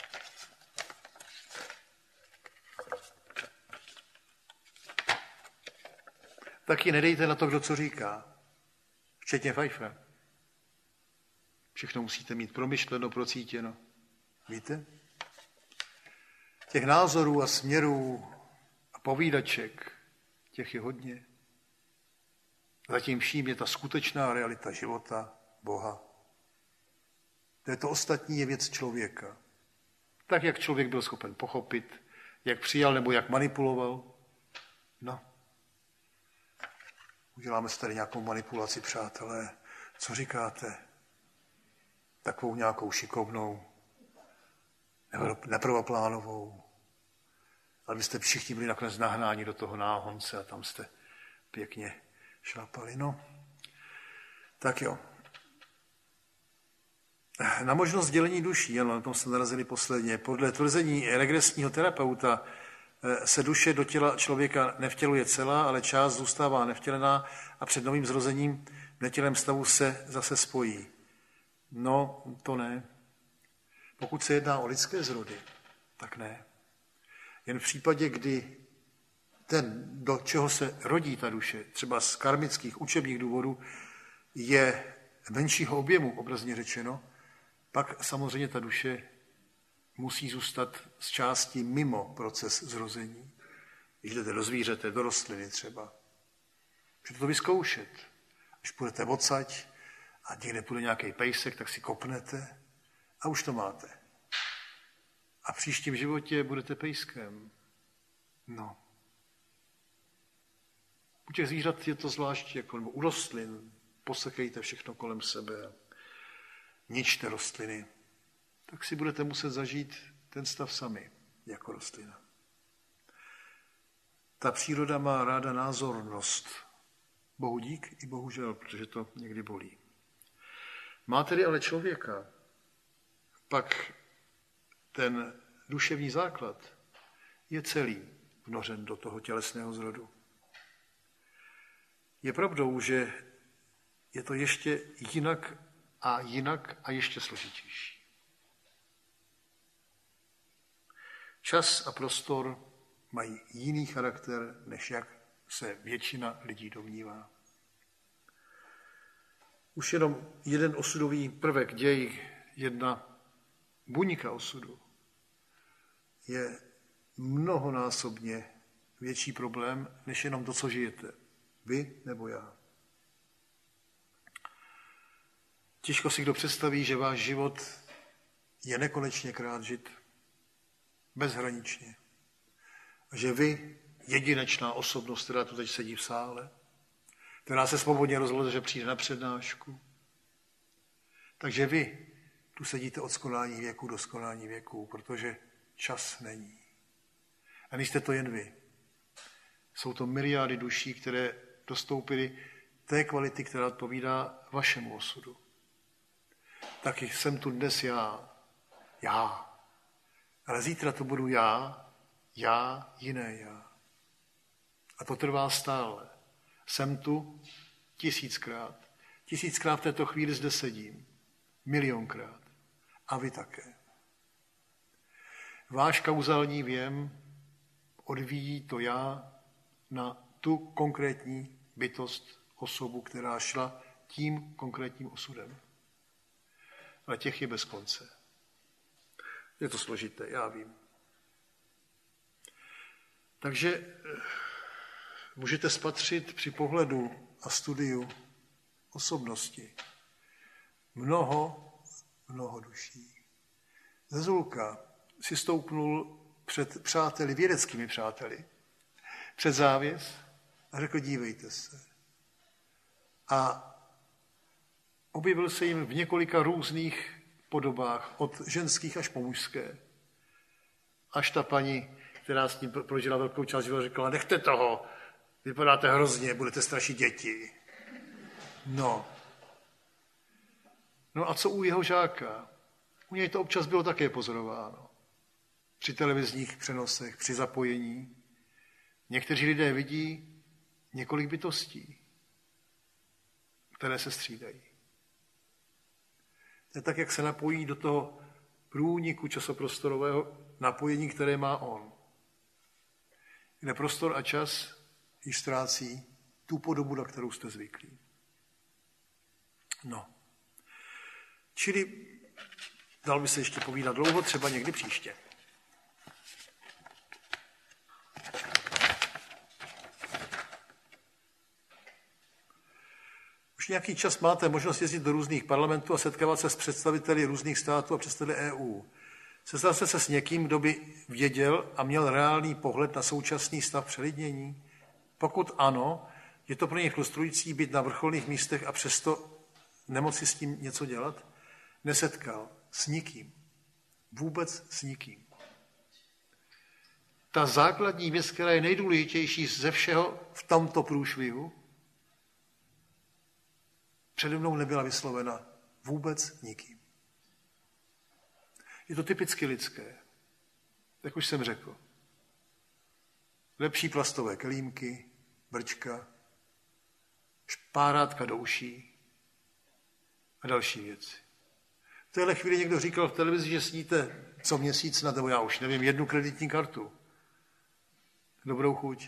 Taky nedejte na to, kdo co říká. Včetně Pfeiffera. Všechno musíte mít promyšleno, procítěno. Víte? Těch názorů a směrů a povídaček, těch je hodně. Zatím vším je ta skutečná realita života Boha. To je to ostatní je věc člověka. Tak, jak člověk byl schopen pochopit, jak přijal nebo jak manipuloval. No. Uděláme si tady nějakou manipulaci, přátelé. Co říkáte? Takovou nějakou šikovnou, neprvoplánovou. Ale byste všichni byli nakonec nahnáni do toho náhonce a tam jste pěkně šlapali. No, tak jo. Na možnost dělení duší, ano, na tom jsme narazili posledně. Podle tvrzení regresního terapeuta se duše do těla člověka nevtěluje celá, ale část zůstává nevtělená a před novým zrozením v netělém stavu se zase spojí. No, to ne. Pokud se jedná o lidské zrody, tak ne. Jen v případě, kdy ten, do čeho se rodí ta duše, třeba z karmických učebních důvodů, je menšího objemu, obrazně řečeno, pak samozřejmě ta duše musí zůstat z části mimo proces zrození. Když jdete do zvířete, do rostliny třeba. Můžete to vyzkoušet. Když půjdete odsaď a někde půjde nějaký pejsek, tak si kopnete a už to máte. A v příštím životě budete pejskem. No. U těch zvířat je to zvlášť, jako, nebo u rostlin. Posekejte všechno kolem sebe. Ničte rostliny. Tak si budete muset zažít ten stav sami, jako rostlina. Ta příroda má ráda názornost. Bohu dík i bohužel, protože to někdy bolí. Má tedy ale člověka pak ten duševní základ je celý vnořen do toho tělesného zrodu. Je pravdou, že je to ještě jinak a jinak a ještě složitější. Čas a prostor mají jiný charakter, než jak se většina lidí domnívá. Už jenom jeden osudový prvek, děj, jedna buňka osudu, je mnohonásobně větší problém, než jenom to, co žijete. Vy nebo já. Těžko si kdo představí, že váš život je nekonečně krát žit, bezhraničně. A že vy, jedinečná osobnost, která tu teď sedí v sále, která se svobodně rozhodla, že přijde na přednášku, takže vy tu sedíte od skonání věku do skonání věku, protože čas není. A nejste to jen vy. Jsou to miliardy duší, které dostoupily té kvality, která odpovídá vašemu osudu. Taky jsem tu dnes já. Já. Ale zítra to budu já, já, jiné já. A to trvá stále. Jsem tu tisíckrát. Tisíckrát v této chvíli zde sedím. Milionkrát. A vy také. Váš kauzální věm odvíjí to já na tu konkrétní bytost, osobu, která šla tím konkrétním osudem. Ale těch je bez konce. Je to složité, já vím. Takže můžete spatřit při pohledu a studiu osobnosti mnoho, mnoho duší. Zezulka si stoupnul před přáteli, vědeckými přáteli, před závěs a řekl, dívejte se. A objevil se jim v několika různých podobách, od ženských až po mužské. Až ta paní, která s ním prožila velkou část života, řekla, nechte toho, vypadáte hrozně, budete strašit děti. No. No a co u jeho žáka? U něj to občas bylo také pozorováno. Při televizních přenosech, při zapojení. Někteří lidé vidí několik bytostí, které se střídají. To je tak, jak se napojí do toho průniku časoprostorového napojení, které má on. Kde prostor a čas již ztrácí tu podobu, na kterou jste zvyklí. No. Čili dal by se ještě povídat dlouho, třeba někdy příště. Už nějaký čas máte možnost jezdit do různých parlamentů a setkávat se s představiteli různých států a představiteli E U. Setkal jste se s někým, kdo by věděl a měl reálný pohled na současný stav přelidnění? Pokud ano, je to pro něj frustrující být na vrcholných místech a přesto nemoci s tím něco dělat? Nesetkal s nikým. Vůbec s nikým. Ta základní věc, která je nejdůležitější ze všeho v tomto průšvihu, přede mnou nebyla vyslovena vůbec nikým. Je to typicky lidské, jak už jsem řekl. Lepší plastové kelímky, brčka, špárátka do uší a další věci. V téhle chvíli někdo říkal v televizi, že sníte co měsíc na, nebo já už nevím, jednu kreditní kartu. Dobrou chuť.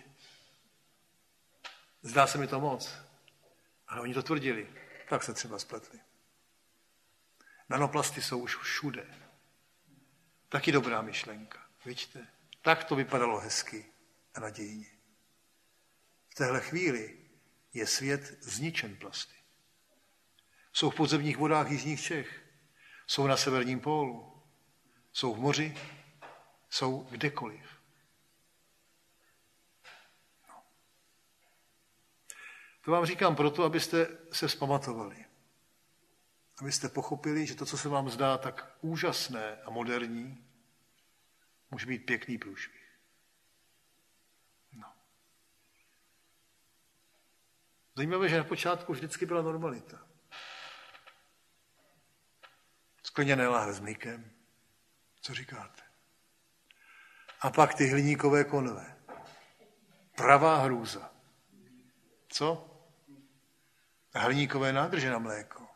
Zdá se mi to moc. Ale oni to tvrdili. Tak se třeba spletli. Nanoplasty jsou už všude. Taky dobrá myšlenka, vidíte? Tak to vypadalo hezky a nadějně. V téhle chvíli je svět zničen plasty. Jsou v podzemních vodách jižních Čech, jsou na severním pólu, jsou v moři, jsou kdekoliv. No. To vám říkám proto, abyste se vzpamatovali. Abyste pochopili, že to, co se vám zdá tak úžasné a moderní, může být pěkný průšvih. No. Zajímavé, že na počátku vždycky byla normalita. Skleněné láhve s mlíkem. Co říkáte? A pak ty hliníkové konve. Pravá hrůza. Co? Hliníkové nádrže na mléko.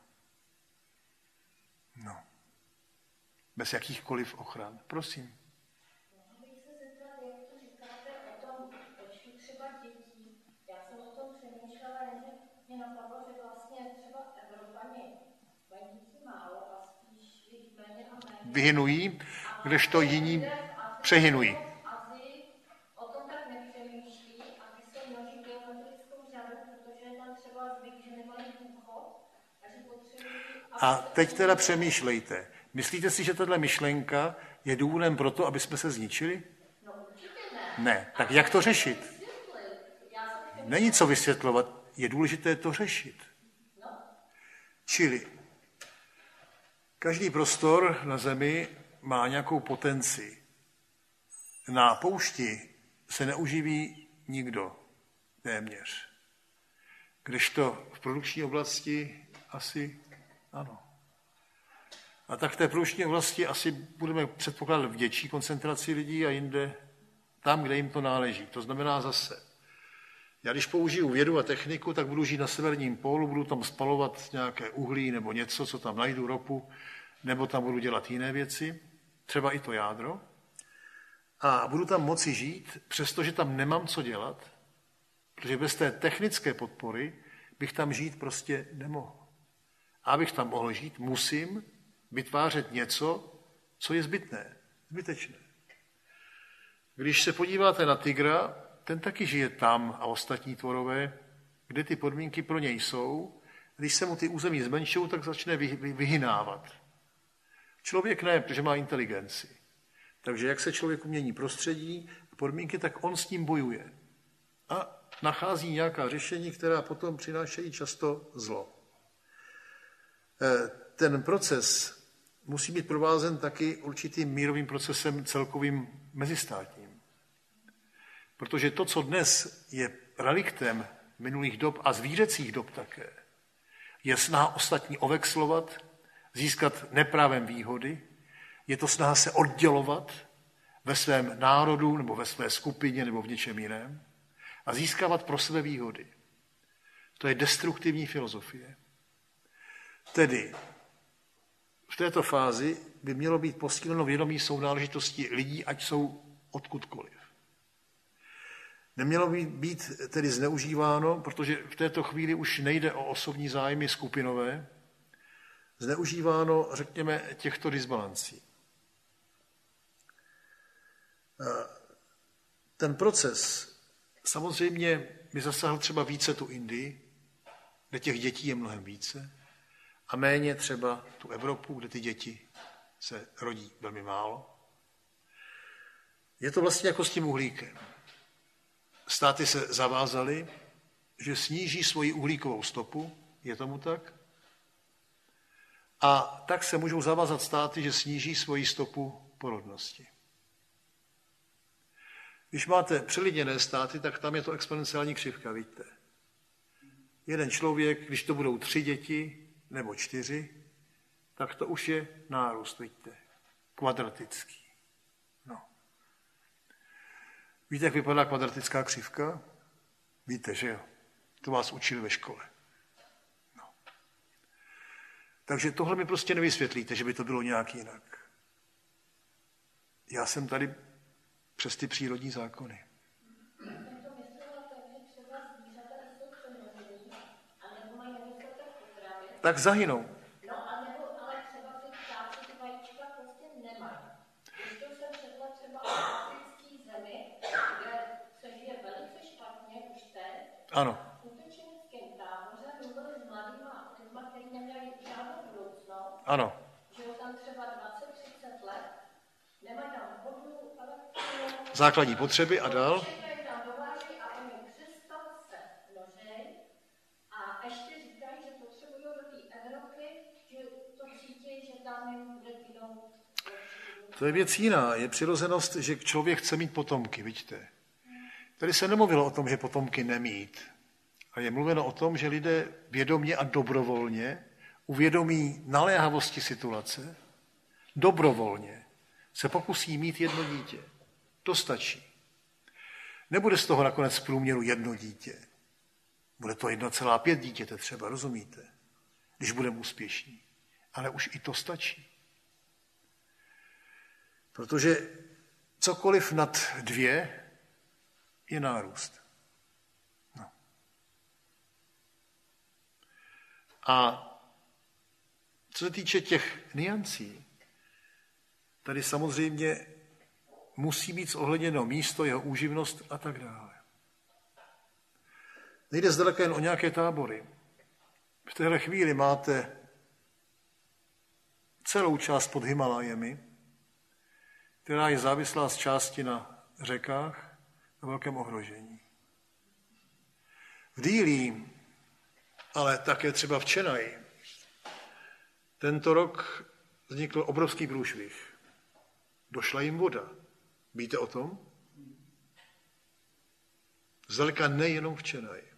No. Bez jakýchkoliv ochran. Prosím. Mohla bych se zeptat, jak to říkáte o tom počtu třeba dětí. Já jsem o tom přemýšlela, jenže mě napadlo, že vlastně třeba Evropani mají dětí málo a spíš jich méně a méně. Vyhynují, kdežto jiní přehynují. O tom tak nepřemýšlí a ty se množí geometrickou řadou, protože je tam třeba zvyk, že nemají důchod a že potřebují... A teď teda přemýšlejte. Myslíte si, že tato myšlenka je důvodem pro to, aby jsme se zničili? No určitě ne. Ne. Tak jak to řešit? Není co vysvětlovat, je důležité to řešit. Čili každý prostor na Zemi má nějakou potenci. Na poušti se neuživí nikdo téměř. Kdežto v produkční oblasti asi ano. A tak v té produkční oblasti asi budeme předpokládat větší koncentraci lidí a jinde tam, kde jim to náleží. To znamená zase, já když použiju vědu a techniku, tak budu žít na severním pólu, budu tam spalovat nějaké uhlí nebo něco, co tam najdu, ropu, nebo tam budu dělat jiné věci, třeba i to jádro. A budu tam moci žít, přestože tam nemám co dělat, protože bez té technické podpory bych tam žít prostě nemohl. A abych tam mohl žít, musím vytvářet něco, co je zbytné, zbytečné. Když se podíváte na tygra, ten taky žije tam a ostatní tvorové, kde ty podmínky pro něj jsou. Když se mu ty území zmenšou, tak začne vyhynávat. Člověk ne, protože má inteligenci. Takže jak se člověku mění prostředí, podmínky, tak on s tím bojuje. A nachází nějaká řešení, která potom přinášejí často zlo. Ten proces musí být provázen taky určitým mírovým procesem celkovým mezistátním. Protože to, co dnes je reliktem minulých dob a zvířecích dob také, je snaha ostatní ovexlovat, získat neprávem výhody, je to snaha se oddělovat ve svém národu nebo ve své skupině nebo v něčem jiném a získávat pro sebe výhody. To je destruktivní filozofie. Tedy v této fázi by mělo být posíleno vědomí sounáležitosti lidí, ať jsou odkudkoliv. Nemělo by být tedy zneužíváno, protože v této chvíli už nejde o osobní zájmy skupinové, zneužíváno, řekněme, těchto disbalancí. Ten proces samozřejmě by zasáhl třeba více tu Indii, kde těch dětí je mnohem více, a méně třeba tu Evropu, kde ty děti se rodí velmi málo. Je to vlastně jako s tím uhlíkem. Státy se zavázaly, že sníží svoji uhlíkovou stopu, je tomu tak? A tak se můžou zavázat státy, že sníží svoji stopu porodnosti. Když máte přelidněné státy, tak tam je to exponenciální křivka, víte. Jeden člověk, když to budou tři děti nebo čtyři, tak to už je nárůst, vidíte, kvadratický. No. Víte, jak vypadá kvadratická křivka? Víte, že jo? To vás učili ve škole. No. Takže tohle mi prostě nevysvětlíte, že by to bylo nějak jinak. Já jsem tady přes ty přírodní zákony. Tak zahynou. No, a nebo, ale třeba ty ptáci ty vajíčka prostě nemají. Ano. V utečeneckém táboře mluvili s mladýma lidma, kteří neměli žádnou budoucnost. Ano. Žijou tam třeba dvacet třicet let, nemají tam vodu, elektřinu. Základní potřeby a dál. Všechno jim tam dováží a oni přesto se množejí. A ještě říkají, že potřebují do té Evropy, že to cítí, že tam jim bude jinou. To je věc jiná. Je přirozenost, že člověk chce mít potomky, vidíte. Tady se nemluvilo o tom, že potomky nemít. A je mluveno o tom, že lidé vědomě a dobrovolně uvědomí naléhavosti situace, dobrovolně se pokusí mít jedno dítě. To stačí. Nebude z toho nakonec v průměru jedno dítě. Bude to jedna celá pět dítěte třeba, rozumíte? Když budeme úspěšní. Ale už i to stačí. Protože cokoliv nad dvě je nárůst. No. A co se týče těch niancí, tady samozřejmě musí být zohledněno místo, jeho úživnost a tak dále. Nejde zdaleka jen o nějaké tábory. V téhle chvíli máte celou část pod Himalajemi, která je závislá z části na řekách na velkém ohrožení. V Dýlí, ale také třeba v Čenaji, tento rok vznikl obrovský průšvih. Došla jim voda. Víte o tom? Zdaleka nejenom v Čenaji.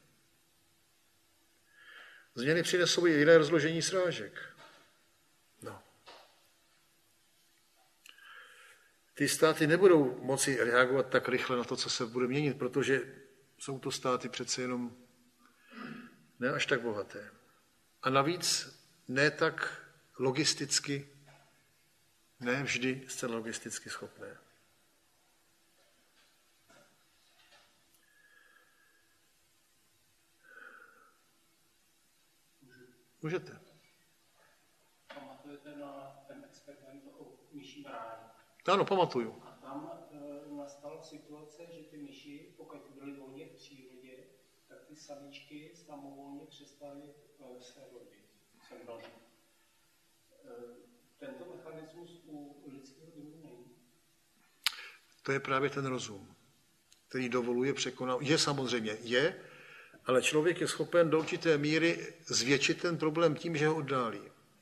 Změny přinesou i jiné rozložení srážek. No. Ty státy nebudou moci reagovat tak rychle na to, co se bude měnit, protože jsou to státy přece jenom ne až tak bohaté. A navíc ne tak logisticky, ne vždy zcela logisticky schopné. Můžete. Pamatujete na ten experiment o myším ráji? Ano, pamatuju. A tam e, nastala situace, že ty myši, pokud byly volně v přírodě, tak ty samičky samovolně přestaly e, se rodit, se množit. E, tento mechanismus u lidského druhu není? To je právě ten rozum, který dovoluje překonat. Je samozřejmě, je, ale člověk je schopen do určité míry zvětšit ten problém tím, že ho oddálí.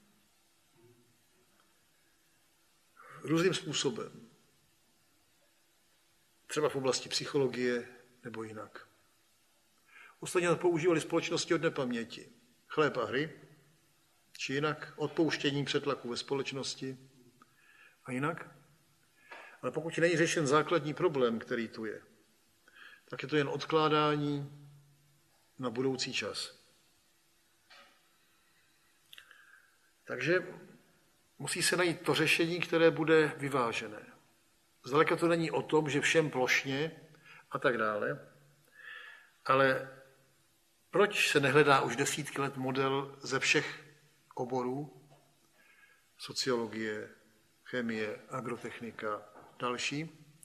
Různým způsobem. Třeba v oblasti psychologie nebo jinak. Ostatně to používali společnosti od nepaměti. Chléb a hry, či jinak odpouštěním přetlaku ve společnosti a jinak. Ale pokud není řešen základní problém, který tu je, tak je to jen odkládání na budoucí čas. Takže musí se najít to řešení, které bude vyvážené. Zdaleka to není o tom, že všem plošně a tak dále, ale proč se nehledá už desítky let model ze všech oborů, sociologie, chemie, agrotechnika, další,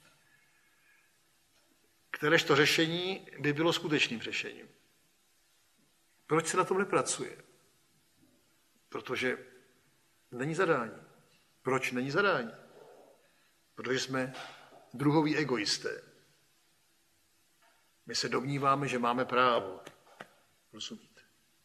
kteréž to řešení by bylo skutečným řešením. Proč se na tom nepracuje? Protože není zadání. Proč není zadání? Protože jsme druhoví egoisté. My se domníváme, že máme právo. Rozumíte?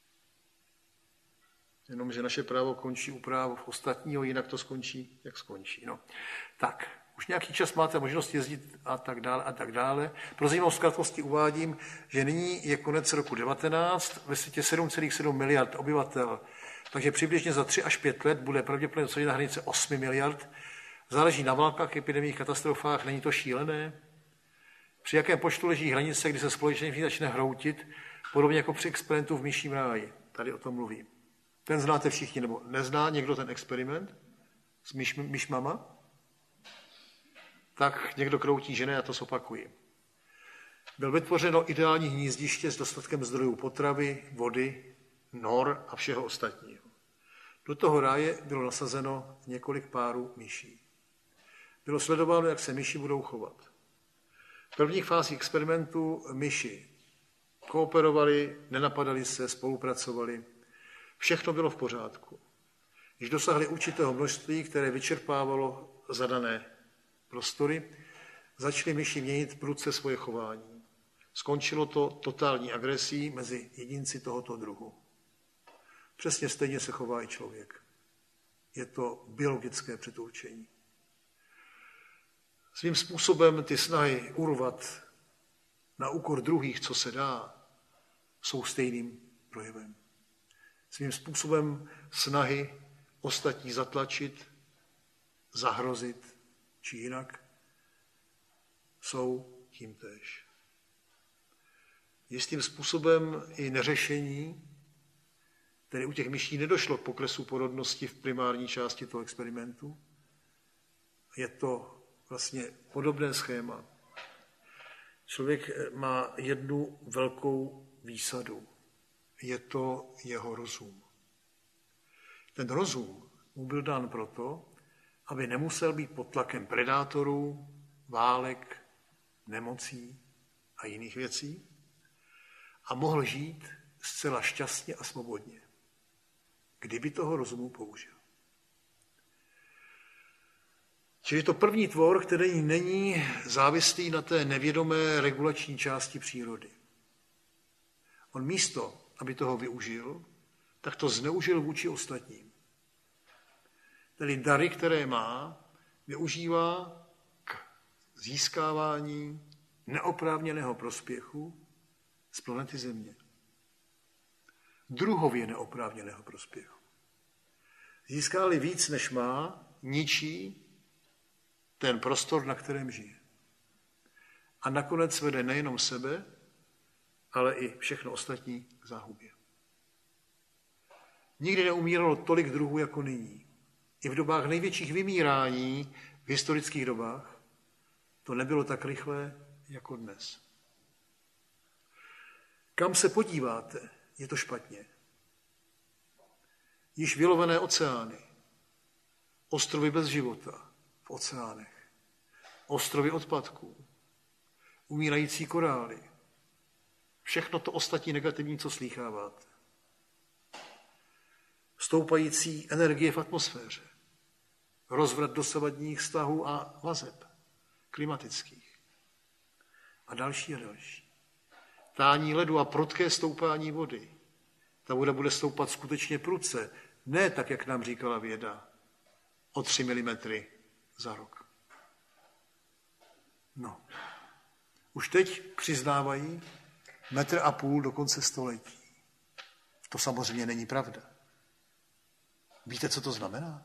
Jenomže naše právo končí u práv ostatního, jinak to skončí, jak skončí. No. Tak, už nějaký čas máte možnost jezdit a tak dále a tak dále. Pro zajímavost krátkosti uvádím, že nyní je konec roku devatenáct, ve světě sedm celá sedm miliard obyvatel, takže přibližně za tři až pět let bude pravděpodobně dosažena hranice osm miliard. Záleží na válkách, epidemiích, katastrofách, není to šílené? Při jakém počtu leží hranice, kdy se společenství začne hroutit, podobně jako při experimentu v myším ráji. Tady o tom mluvím. Ten znáte všichni, nebo nezná někdo ten experiment s myš, myšmama? Tak někdo kroutí, že ne, já to zopakuji. Byl vytvořeno ideální hnízdiště s dostatkem zdrojů potravy, vody, nor a všeho ostatního. Do toho ráje bylo nasazeno několik párů myší. Bylo sledováno, jak se myši budou chovat. V prvních fázích experimentu myši Kooperovali, nenapadali se, spolupracovali. Všechno bylo v pořádku. Když dosahli určitého množství, které vyčerpávalo zadané prostory, začali myši měnit prudce svoje chování. Skončilo to totální agresí mezi jedinci tohoto druhu. Přesně stejně se chová i člověk. Je to biologické předurčení. Svým způsobem ty snahy urvat na úkor druhých, co se dá, jsou stejným projevem. Svým způsobem snahy ostatní zatlačit, zahrozit, či jinak, jsou tímtéž. Jistým způsobem i neřešení, tedy u těch myší nedošlo k poklesu porodnosti v primární části toho experimentu. Je to vlastně podobné schéma. Člověk má jednu velkou výsadu. Je to jeho rozum. Ten rozum mu byl dán proto, aby nemusel být pod tlakem predátorů, válek, nemocí a jiných věcí a mohl žít zcela šťastně a svobodně, kdyby toho rozumu použil. Čili to první tvor, který není závislý na té nevědomé regulační části přírody. On místo, aby toho využil, tak to zneužil vůči ostatním. Tedy dary, které má, využívá k získávání neoprávněného prospěchu z planety Země. Druhově neoprávněného prospěchu. Získá-li víc, než má, ničí ten prostor, na kterém žije. A nakonec vede nejenom sebe, ale i všechno ostatní k záhubě. Nikdy neumíralo tolik druhů jako nyní. I v dobách největších vymírání, v historických dobách, to nebylo tak rychlé jako dnes. Kam se podíváte, je to špatně. Již vylovené oceány, ostrovy bez života v oceánech, ostrovy odpadků, umírající korály, všechno to ostatní negativní, co slýcháváte. Stoupající energie v atmosféře, rozvrat dosavadních vztahů a vazeb klimatických a další a další. Tání ledu a prudké stoupání vody. Ta voda bude stoupat skutečně prudce, ne tak, jak nám říkala věda, o tři milimetry za rok. No. Už teď přiznávají metr a půl do konce století. To samozřejmě není pravda. Víte, co to znamená?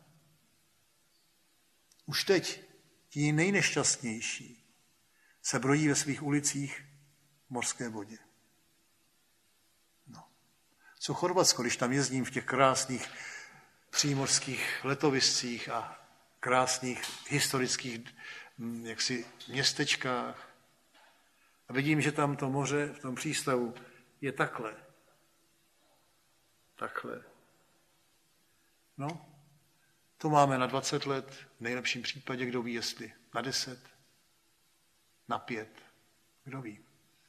Už teď ti nejnešťastnější se brojí ve svých ulicích v mořské vodě. No. Co Chorvatsko, když tam jezdím v těch krásných přímořských letoviscích a krásných historických jaksi městečkách a vidím, že tam to moře v tom přístavu je takhle. Takhle. No, to máme na dvacet let, v nejlepším případě, kdo ví, jestli na deset, na pět, kdo ví.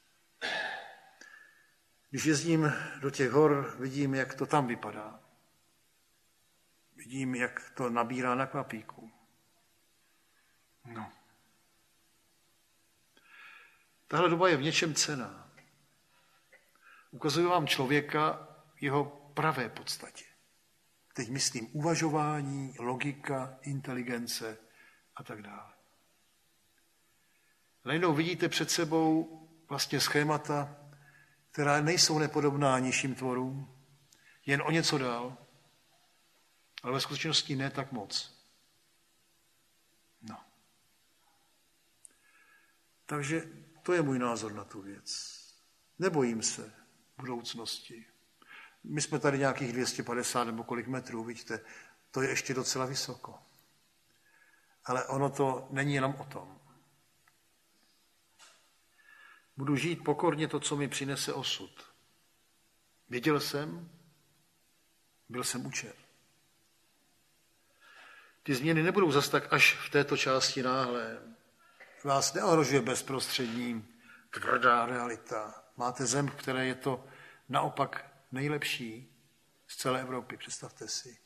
Když jezdím do těch hor, vidím, jak to tam vypadá. Vidím, jak to nabírá na kvapíku. No. Tahle doba je v něčem cenná. Ukazuje vám člověka v jeho pravé podstatě. Teď myslím uvažování, logika, inteligence a tak dále. Najednou vidíte před sebou vlastně schémata, která nejsou nepodobná nižším tvorům, jen o něco dál, ale ve skutečnosti ne tak moc. No. Takže to je můj názor na tu věc. Nebojím se budoucnosti. My jsme tady nějakých dvě stě padesát nebo kolik metrů, vidíte, to je ještě docela vysoko. Ale ono to není jenom o tom. Budu žít pokorně to, co mi přinese osud. Viděl jsem, byl jsem učen. Ty změny nebudou zas tak až v této části náhlé. Vás neohrožuje bezprostřední tvrdá realita, máte zem, v které je to naopak nejlepší z celé Evropy, představte si.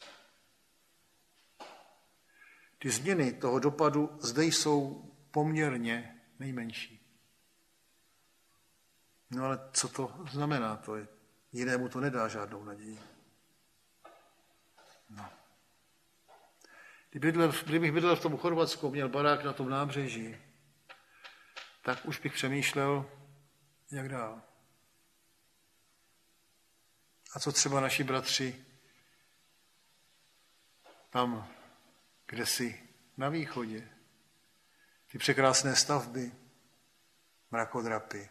Ty změny toho dopadu zde jsou poměrně nejmenší. No ale co to znamená? To je, jinému to nedá žádnou naději. No. Kdybych bydlel v tom Chorvatsku, měl barák na tom nábřeží, tak už bych přemýšlel, jak dál. A co třeba naši bratři tam, kde si na východě, ty překrásné stavby, mrakodrapy.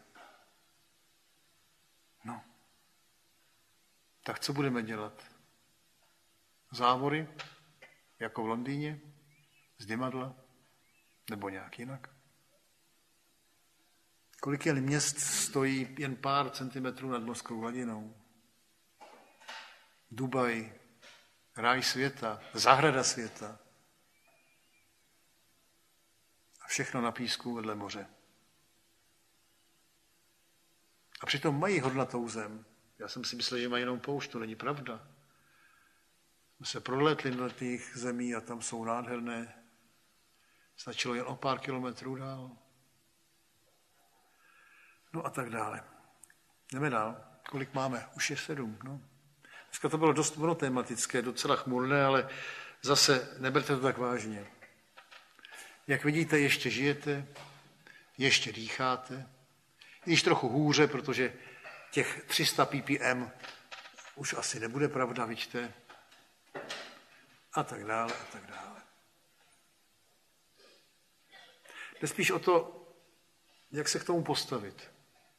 No, tak co budeme dělat? Závory, jako v Londýně, z dymadla, nebo nějak jinak? Kolik jen měst stojí jen pár centimetrů nad mořskou hladinou? Dubaj, ráj světa, zahrada světa. A všechno na písku vedle moře. A přitom mají hodnatou zem. Já jsem si myslel, že mají jenom poušť, to není pravda. Jsme se proletli do těch zemí a tam jsou nádherné. Stačilo jen o pár kilometrů dál. No a tak dále. Jdeme dál. Kolik máme? Už je sedm, no. Dneska to bylo dost monotématické, docela chmurné, ale zase neberte to tak vážně. Jak vidíte, ještě žijete, ještě dýcháte, když trochu hůře, protože těch tři sta ppm už asi nebude pravda, vidíte, a tak dále, a tak dále. Jde spíš o to, jak se k tomu postavit.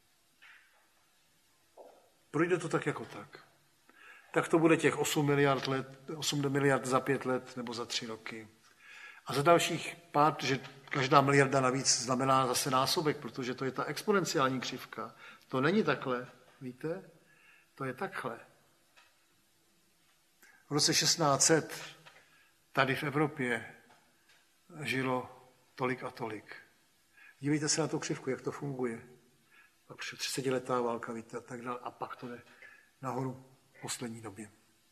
Projde to tak jako tak. Tak to bude těch osm miliard let, osm miliard za pět let nebo za tři roky. A za dalších pár, že každá miliarda navíc znamená zase násobek, protože to je ta exponenciální křivka. To není takhle, víte? To je takhle. V roce šestnáct set tady v Evropě žilo tolik a tolik. Dívejte se na tu křivku, jak to funguje. Pak třicetiletá válka, víte, a tak dále. A pak to jde nahoru v poslední době.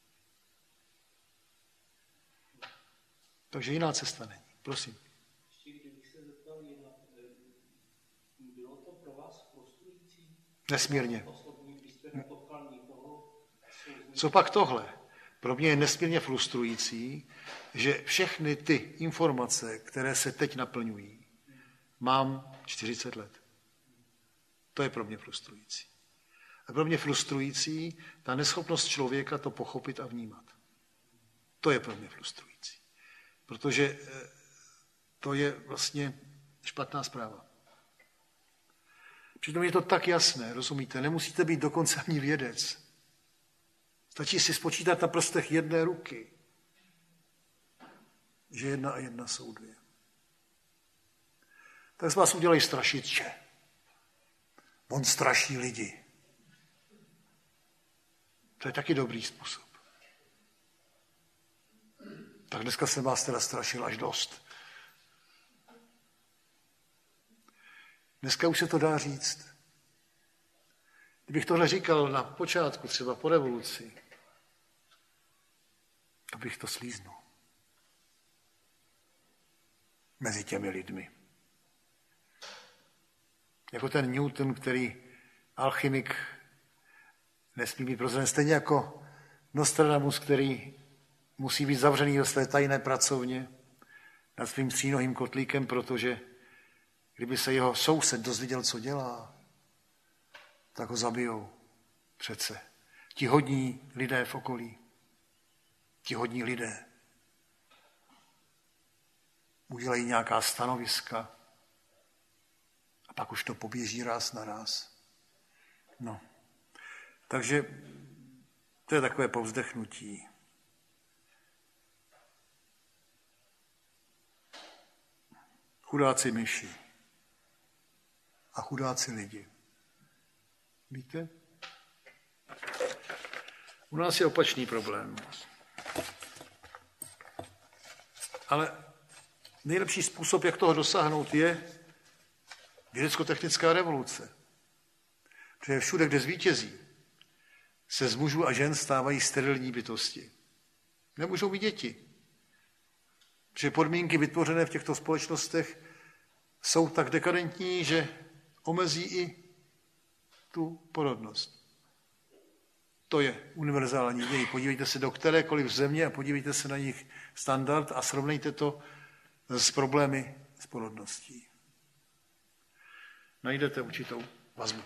Takže jiná cesta není. Prosím. Ještě kdybych se zeptal jinak, bylo to pro vás frustrující? Nesmírně. Osobní, když jste nepotkal nikoho? Co pak tohle? Pro mě je nesmírně frustrující, že všechny ty informace, které se teď naplňují, mám čtyřicet let. To je pro mě frustrující. A pro mě frustrující ta neschopnost člověka to pochopit a vnímat. To je pro mě frustrující. Protože to je vlastně špatná zpráva. Přitom je to tak jasné, rozumíte? Nemusíte být dokonce ani vědec. Stačí si spočítat na prstech jedné ruky, že jedna a jedna jsou dvě. Tak z vás udělají strašiče. On straší lidi. To je taky dobrý způsob. Tak dneska jsem vás teda strašil až dost. Dneska už se to dá říct. Kdybych tohle říkal na počátku, třeba po revoluci, to bych to slíznul. Mezi těmi lidmi. Jako ten Newton, který alchymik nesmí být prozřen, stejně jako Nostradamus, který musí být zavřený do své tajné pracovně nad svým třínohým kotlíkem, protože kdyby se jeho soused dozvěděl, co dělá, tak ho zabijou přece. Ti hodní lidé v okolí, ti hodní lidé udělají nějaká stanoviska a pak už to poběží ráz na ráz. No, takže to je takové povzdechnutí. Chudáci myši a chudáci lidi. Víte? U nás je opačný problém. Ale nejlepší způsob, jak toho dosáhnout, je vědecko-technická revoluce. Protože všude, kde zvítězí, se z mužů a žen stávají sterilní bytosti. Nemůžou mít děti. Protože podmínky vytvořené v těchto společnostech jsou tak dekadentní, že omezí i tu porodnost. To je univerzální děj. Podívejte se do kterékoliv země a podívejte se na jejich standard a srovnejte to s problémy s porodností. Najdete určitou vazbu.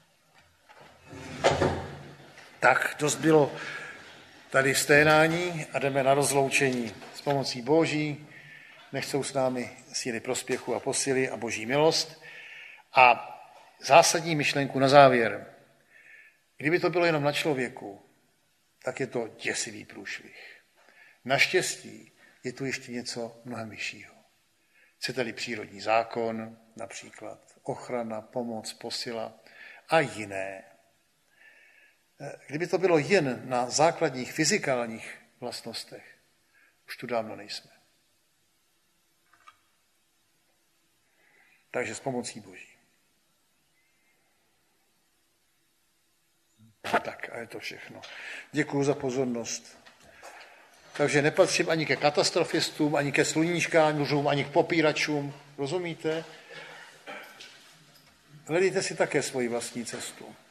Tak, dost bylo tady sténání a jdeme na rozloučení s pomocí Boží. Nechcou s námi síly prospěchu a posily a Boží milost. A zásadní myšlenku na závěr. Kdyby to bylo jenom na člověku, tak je to děsivý průšvih. Naštěstí je tu ještě něco mnohem vyššího. Chcete-li přírodní zákon, například ochrana, pomoc, posila a jiné. Kdyby to bylo jen na základních fyzikálních vlastnostech, už tu dávno nejsme. Takže s pomocí Boží. Tak a je to všechno. Děkuju za pozornost. Takže nepatřím ani ke katastrofistům, ani ke sluníčkářům, ani k popíračům. Rozumíte? Hledejte si také svoji vlastní cestu.